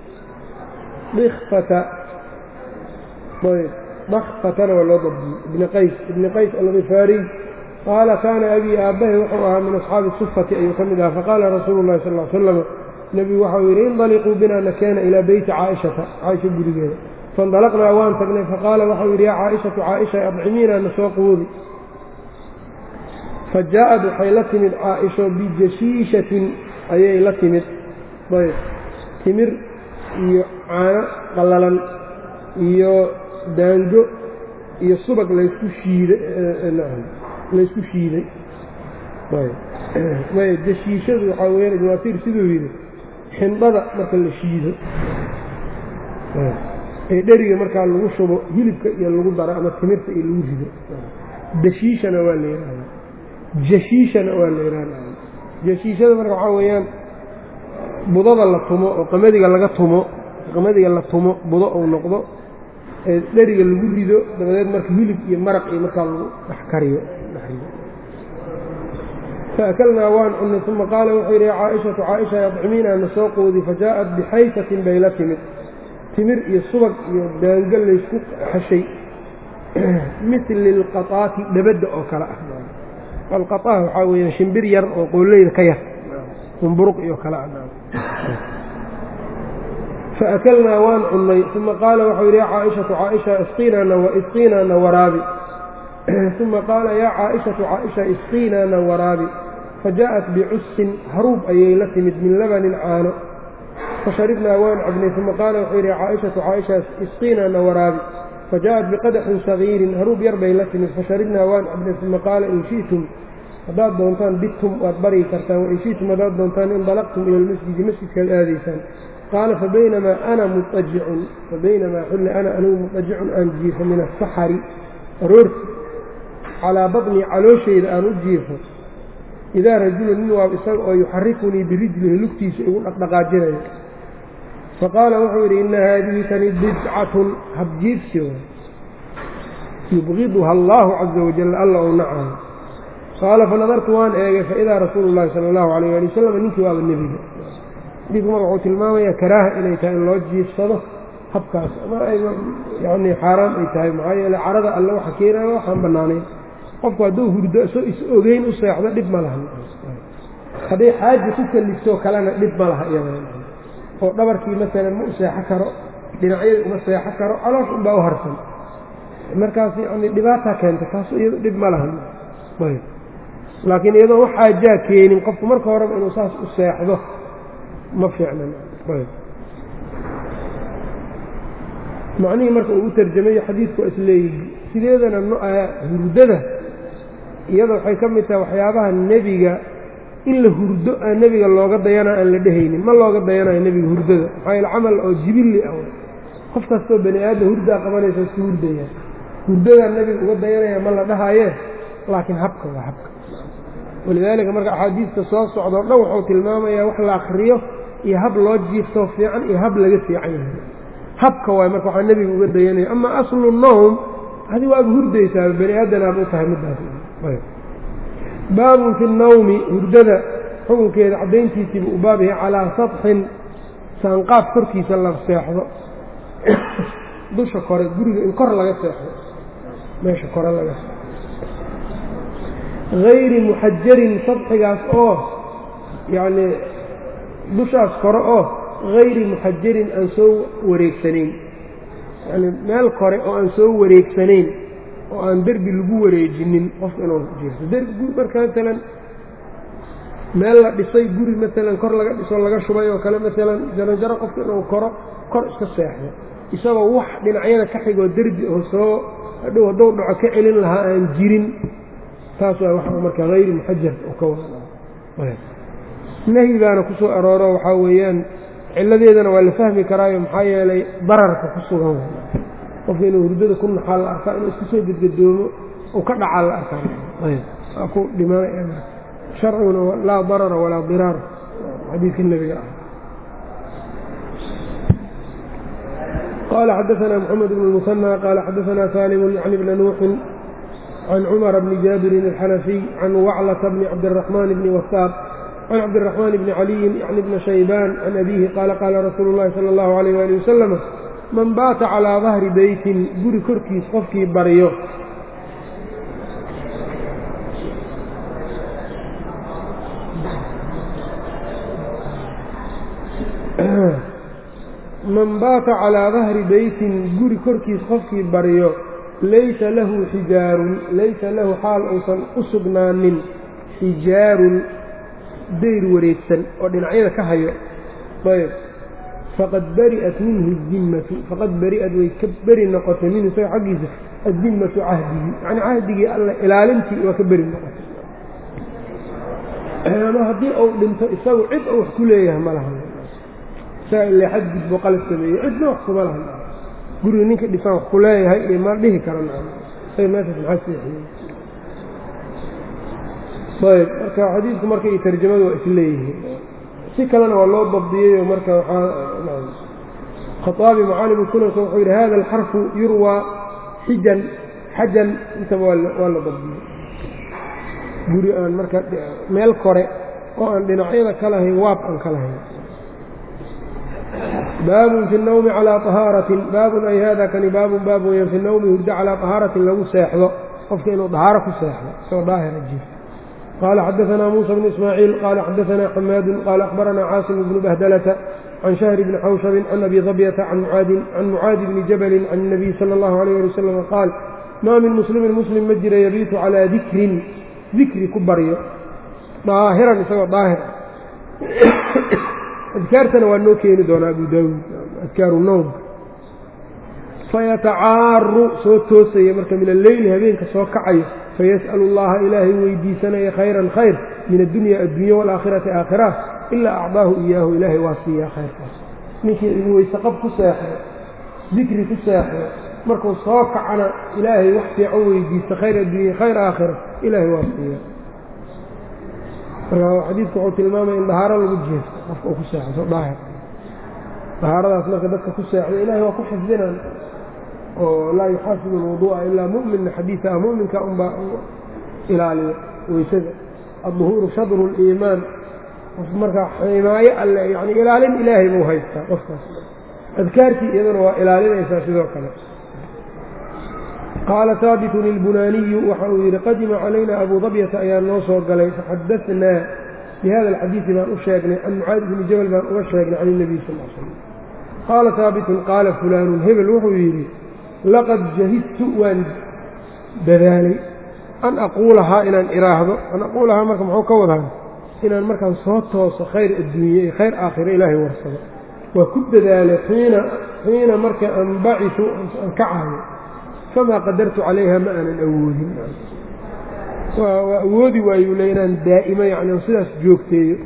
A: dkfatana waa loo dabdiyey ibni qays algifaariy qaala kaana abii aabbahay wuxuu ahaa min asxaabi sufati ayuu ka mid ahaa faqaala rasuulu llahi sal l slam nebigu waxau yidhi indaliquu binaa nakeena ilaa beyti caaishata caaisha gurigeeda faindalaqnaa waan tagnay faqaala waxau yidhi yaa caaishatu caaisha adcimiinaa na soo quudi fa jaa-ad waxay la timid caaisho bijashiishatin ayay la timid ayb timir iyo caano qallalan iyo daango iyo subag laysku shiiday jashiishadu waxaa weyaan ibnu asiir siduu yidhi xindhada marka la shiido ee dheriga markaa lagu shubo hilibka iyo lagu daro ama timirta iyo lagu rido dashiishana waa la yidhahdaa jashiishana waa la yidhahdaa jashiishada marka waxaa weeyaan budada la tumo oo qamadiga la tumo budo uu noqdo ee dheriga lagu rido dabadeed marka hilib iyo maraq iyo markaa lagu dhex kariyo faakalnaa waan cunnay uma qaala wuxuu yidhi yaa caaishatu caaisha adcimiinaa na soo quudi fajaa'at bixaysatin bay la timid timir iyo subag iyo daango laysku xashay misli alqataati dhabadda oo kale ah alqataa waxaa weeyaan shimbir yar oo qooleyda ka yar umburuq iyo kale ah faakalnaa waan cunnay uma qaala waxau yidhi yaa caaishatu caaisha isqiinaana waraabi uma qaala yaa caaishatu caaisha isqiinaana waraabi fajaءat bicussin haruub ayay la timid min labanin caano fasharibnaa waan cabnay uma qaala wuxuu yidhi caaishatu caaisha isqiinaana waraabi fajaءat biqadaxin sagiirin haruub yar bay la timid fasharibnaa waan cabnay uma qaala in shi'tum haddaad doontaan bidtum waad baryi kartaan wain shi'tum haddaad doontaan indalaqtum ila lmasjidi masjidkaad aadaysaan qaala fabaynamaa xulli ana anugu muطajicun aan jiifo min asaxari aroorti calaa baطnii calooshayda aan u jiifo idaa rajulun nin waab isaga oo yuxarikunii birijlihi lugtiisa igu dhaqdhaqaajinayo faqaala wuxuu yidhi ina haadihi tani bidcatun habjiifsi yubqiduha allaahu caza wajal alla ou nacayo qaala fanadartu waan eegay faidaa rasuulu llahi sala allahu alayh ali wasalam ninkii waaba nebiga xadiidku marka wuxuu tilmaamayaa karaaha inay tahay in loo jiifsado habkaas ama yani xaaraam ay tahay maxaa yeele carada alle waxa keenaya waxaan bannaanayn qofku hadduu hurdo isoo is-ogeyn u seexdo dhib ma laha hadday xaaja ku kaliftoo kalena dhib ma laha iyada oo dhabarkii masalan ma u seexo karo dhinacyada uma seexo karo caloosh unbaa u harsan markaas yani dhibaataa keenta taas iyado dhib ma laha laakiin iyadoo wax xaajaa keenin qofku marka horeba inuu saas u seexdo ma fiicnan macnihii marka uu u tarjamayo xadiidku waa isleeyihi sideedana hurdada iyada waxay ka mid tahay waxyaabaha nebiga in la hurdo aan nebiga looga dayana aan la dhehaynin ma looga dayanayo nebiga hurdada maxaa yaele camal oo jibilli ah qof kastoo bani aadam hurdaa qabanaysa isku hurdaya hurdadaa nebiga uga dayanaya ma la dhahayee laakiin habka waa habka walidaalika marka axaadiista soo socdoo dhan wuxuu tilmaamayaa wax la akriyo iyo hab loo jiiftoo fiican iyo hab laga fiican yahay habka waay marka waxaa nebiga uga dayanaya ama aslu nowm adi waaba hurdaysaa bani aadanaaba u tahay middaas baabun fi nnawmi hurdada xukunkeeda caddayntiisiiba u baab yahay calaa satxin saanqaaf korkiisa la seexdo dusha kore guriga in kor laga seexdo meesha kore laga seexdo hayri muxajarin sadxigaas oo yacni dushaas kore oo hayri muxajarin aan soo wareegsanayn yacni meel kore oo aan soo wareegsanayn oo aan derbi lagu wareejinin qofka inuu jiirto derbi marka maalan meel la dhisay guri maalan kor laga dhiso laga shubay oo kale maalan jaranjaro qofka inuu kor iska seexdo isagoo wax dhinacyada ka xigoo derbi oo soo hadhow hadduu dhaco ka celin lahaa aan jirin taas waa waxa marka hayri muxajar oo ka wada nahyi baana ku soo arooro waxaa weeyaan cilladeedana waa la fahmi karaayo maxaa yeelay dararka ku sugan qofka inuu hurdada ku naxaa la arkaa inuu isku soo gedgadoomo oo ka dhacaa la arkaa waa ku dhimanaya sharciguna laa darara walaa diraar xadiidka nebiga ah qaala xadaثana mxamed bn الmuثنى qaala xadaثana salim yعni bna nuuxin can cumar bni jaabirin الxanafiy can waclata bni cabdالرaحman bni wasaaq can cabdالرaحman bni caliyin yعni bna shaybaan can abihi qaala qaala rasuulu الlahi salى الlahu عalيyه ali wasalam man baata calىa dahri beytin guri korkiis qofkii baryo man baata calىa dahri beytin guri korkiis qofkii baryo laysa lahu xijaarun laysa lahu xaal uusan u sugnaanin xijaarun dayr wareegsan oo dhinacyada ka hayo ayb faqad bari'at minhu dimmatu faqad bari'at way ka beri noqotay minhu isaga xaggiisa addimmatu cahdigii yacni cahdigii alla ilaalintii waa ka beri noqotay ama haddii uu dhinto isagu cid uu wax ku leeyahay ma laha isaga ilaa xadgudbo qalad sameeyey cidna wax kuma laha guriga ninka dhisan wax ku leeyahay iyo ma dhihi karan ay meeshaas maxaa seexiyey ayb marka xadiidku marka iyo tarjamadu waa isleeyihiin si kalena waa loo dabdiyey marka waxaa khaaabi macaalim sunanka wuxuu yidhi hada alxarfu yurwaa xajan intaba waa la dabdiyey guri aan marka meel kore oo aan dhinacyada ka lahayn waab aan ka lahayn baabun fi الnawmi calىa طahaaratin baabun ay hada kani baabun baab weeyaan fi الnawmi hurdo calىa طahaaratin lagu seexdo qofka inuu dahaaro ku seexdo isagoo daahira jiifto qaala xadaثna muuسى bn ismaaciil qaala xadaثna xamaadu qaala akhbarana caasim bnu bahdalata can shahr bni xawshabin can abi dabyata can mucaadi bni jabalin can الnabiy salى اllahu عalيه ali wasalam qaal maa min muslimin muslim ma jira yabiitu calىa dikri ku baryo daahiran isagoo daahir adkaartana waa noo keeni doonaa abu daawuud adkaaru nawm fayatacaaru soo toosaya marka min alleyli habeenka soo kacayo fayas'alu اllaha ilaahay weydiisanaya khayran khayr min addunya addunya waalaakhirati aakhira ilaa acdaahu iyaahu ilaahay waa siiyaa khayrkaas ninkii idin weyseqab ku seexdo dikri ku seexdo markuu soo kacana ilaahay wax fiican weydiista khayr addunya khayr aakhira ilaahay waa siiyaa marka xadiidku wuxuu tilmaamaya in dahaaro lagu jeesto qofka uu ku seexdo daahir dahaaradaas marka dadka ku seexdo ilaahay waa ku xifdinaan oo laa yuxaasibu alwuduu'a ilaa mu'minna xadiida ah mu'minka unbaa ilaaliyo weysada adduhuuru shadru اliimaan qof markaa ximaayo alle yani ilaalin ilaahay buu haystaa qofkaas adkaartii iyaduna waa ilaalinaysaa sidoo kale qaala haabitun ilbunaaniyu waxa uu yidhi qadima calayna abu dabyata ayaa noo soo galay faxadaثnaa bihada alxadiidi baan u sheegnay can mucaadi bni jabal baan uga sheegnay can الnabiy sal l slam qaala haabitun qaala fulaanun hebel wuxuu yidhi laqad jahidtu waan dadaalay an aquulahaa inaan iraahdo an aquulahaa marka muxuu ka wadaa inaan markaan soo tooso khayr adduunye iyo khayr aakhiro ilaahay warsado waa ku dadaalay xiina marka anbacitu aan kacayo famaa qadartu calayha ma aanan awoodin waa awoodi waayuu le inaan daa'imo yani on sidaas joogteeyo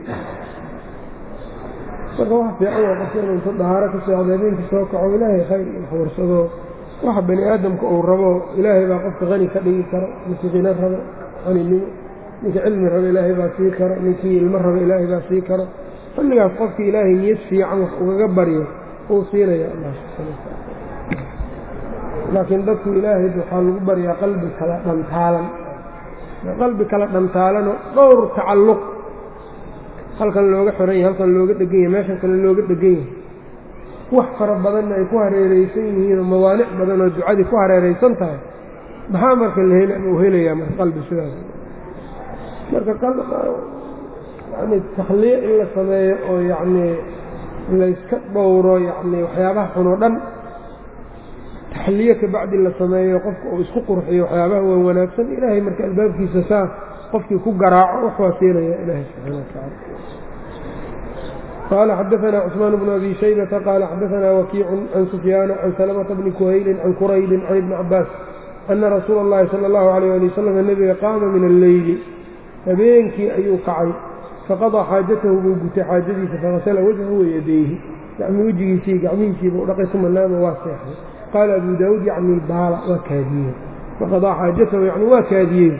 A: marka wax fiican waa qofka inuu inta dahaaro ka seexdo habeenkii soo kaco ilaahay khayr warsado waxa bani aadamka uu rabo ilaahay baa qofka qani ka dhigi karo ninkii qino rabo qaninimo ninkii cilmi rabo ilaahay baa sii karo ninkii ilmo rabo ilaahay baa sii karo xilligaas qofkii ilaahay niyad fiican wax ugaga baryo uu siinaya allah subxaana wataala laakiin dadku ilaahay waxaa lagu baryaa qalbi kala dhantaalanoo dhowr tacalluq halkan looga xiran yahay halkan looga dhegan yahay meeshan kale looga dhegan yahay wax fara badanna ay ku hareeraysan yihiin oo mawaanic badan oo ducadii ku hareeraysan tahay maxaa marka uu helayaa marka qalbi sidaas marka yani takhliic in la sameeyo oo yacnii layska dhowro yacni waxyaabaha xun oo dhan taxliye ka bacdi la sameeyo qofka uu isku qurxiyo waxyaabaha waan wanaagsan ilaahay marka albaabkiisa saa qofkii ku garaaco wax waa siinaya ilaahay subxaana watacaala qaala xadaثana cثmaan bnu abi shaybata qaala xadaثana wakiicu can sufyaana can salamata bni kuhaylin can quraybin can ibni cabaas ana rasuula اllahi salى اllahu alayh ali wasalam nebiga qaama min alleyli habeenkii ayuu kacay faqaضىa xaajatahu buu gutay xaajadiisa fagasala wajhahu wayadayhi yacni wejigiisii gacmihiisiibuu dhaqay uma naama waa seexday qaala abu daawuud yacni baala waa kaadiyey faqaضىa xaajatahu yani waa kaadiyey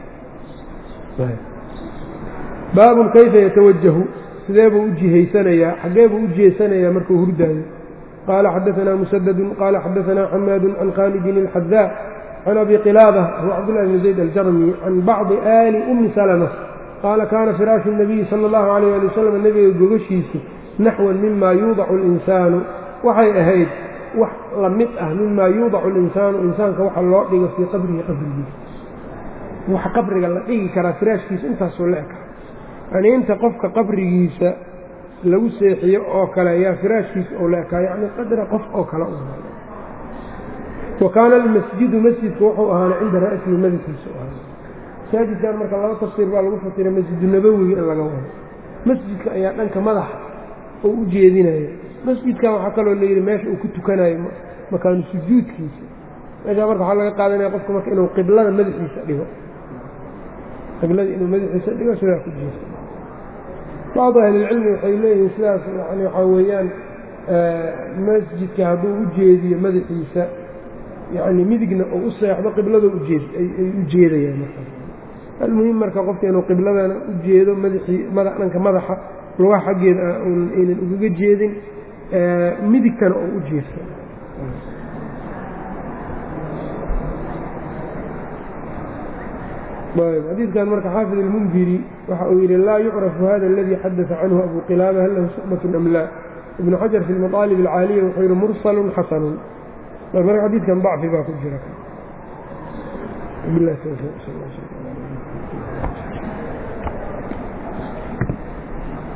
A: baabun kayfa yatawajahu sidee buu u jihaysanayaa xaggee buu u jeesanayaa markuu hurdaayo qaala xadaثanaa musadadun qaala xadaثanaa xamaadu can khaalidin اlxadaa can abi qilaada huwa cabdullahi bni zayd aljarmi can bacdi aali umi salma qaala kaana firaashu الnabiyi salى اllahu alayh ali wasalam nebiga gogashiisu naxwan mima yuudacu اlinsaanu waxay ahayd wax la mid ah mima yuudacu اlinsaanu insaanka waxa loo dhigo fii qabrihi qabrigiisa waxa qabriga la dhigi karaa firaashkiisa intaasoo la eka yani inta qofka qabrigiisa lagu seexiyo oo kale ayaa firaashkiisa oo la ekaa yacni qadra qof oo kale u wa kaana almasjidu masjidka wuxuu ahaana cinda ra'sihi madaxiisa u ahaana masaajidkan marka laba tafsiir baa lagu fasiray masjidu nabowiga in laga wado masjidka ayaa dhanka madaxa oo u jeedinaya masjidkan waxaa kaloo layidhi meesha uu ku tukanayo makaanu sujuudkiisa meeshaa marka waxaa laga qaadanaya qofka marka inuu qiblada madaxiisa dhigo qiblada inuu madaxiisa dhigo sidaa ku jeesto bacdu ahlilcilmi waxay leeyihiin sidaas yani waxaa weeyaan masjidka hadduu u jeediyo madaxiisa yani midigna oo u seexdo qiblada ay u jeedayaan marka almuhim marka qofka inuu qibladana u jeedo dhanka madaxa lugaha xaggeeda aynan ugaga jeedin midigtana oo u jeesto xadiidkan marka xaafid almundiri waxa uu yidhi laa yucrafu hada aladii xadaثa canhu abu qilaaba hal lahu suxbat am laa ibnu xajar fi lmaطaalib alcaaliya wuxuu yihi mursalun xasanun marka xadiidkan dacfi baa ku jira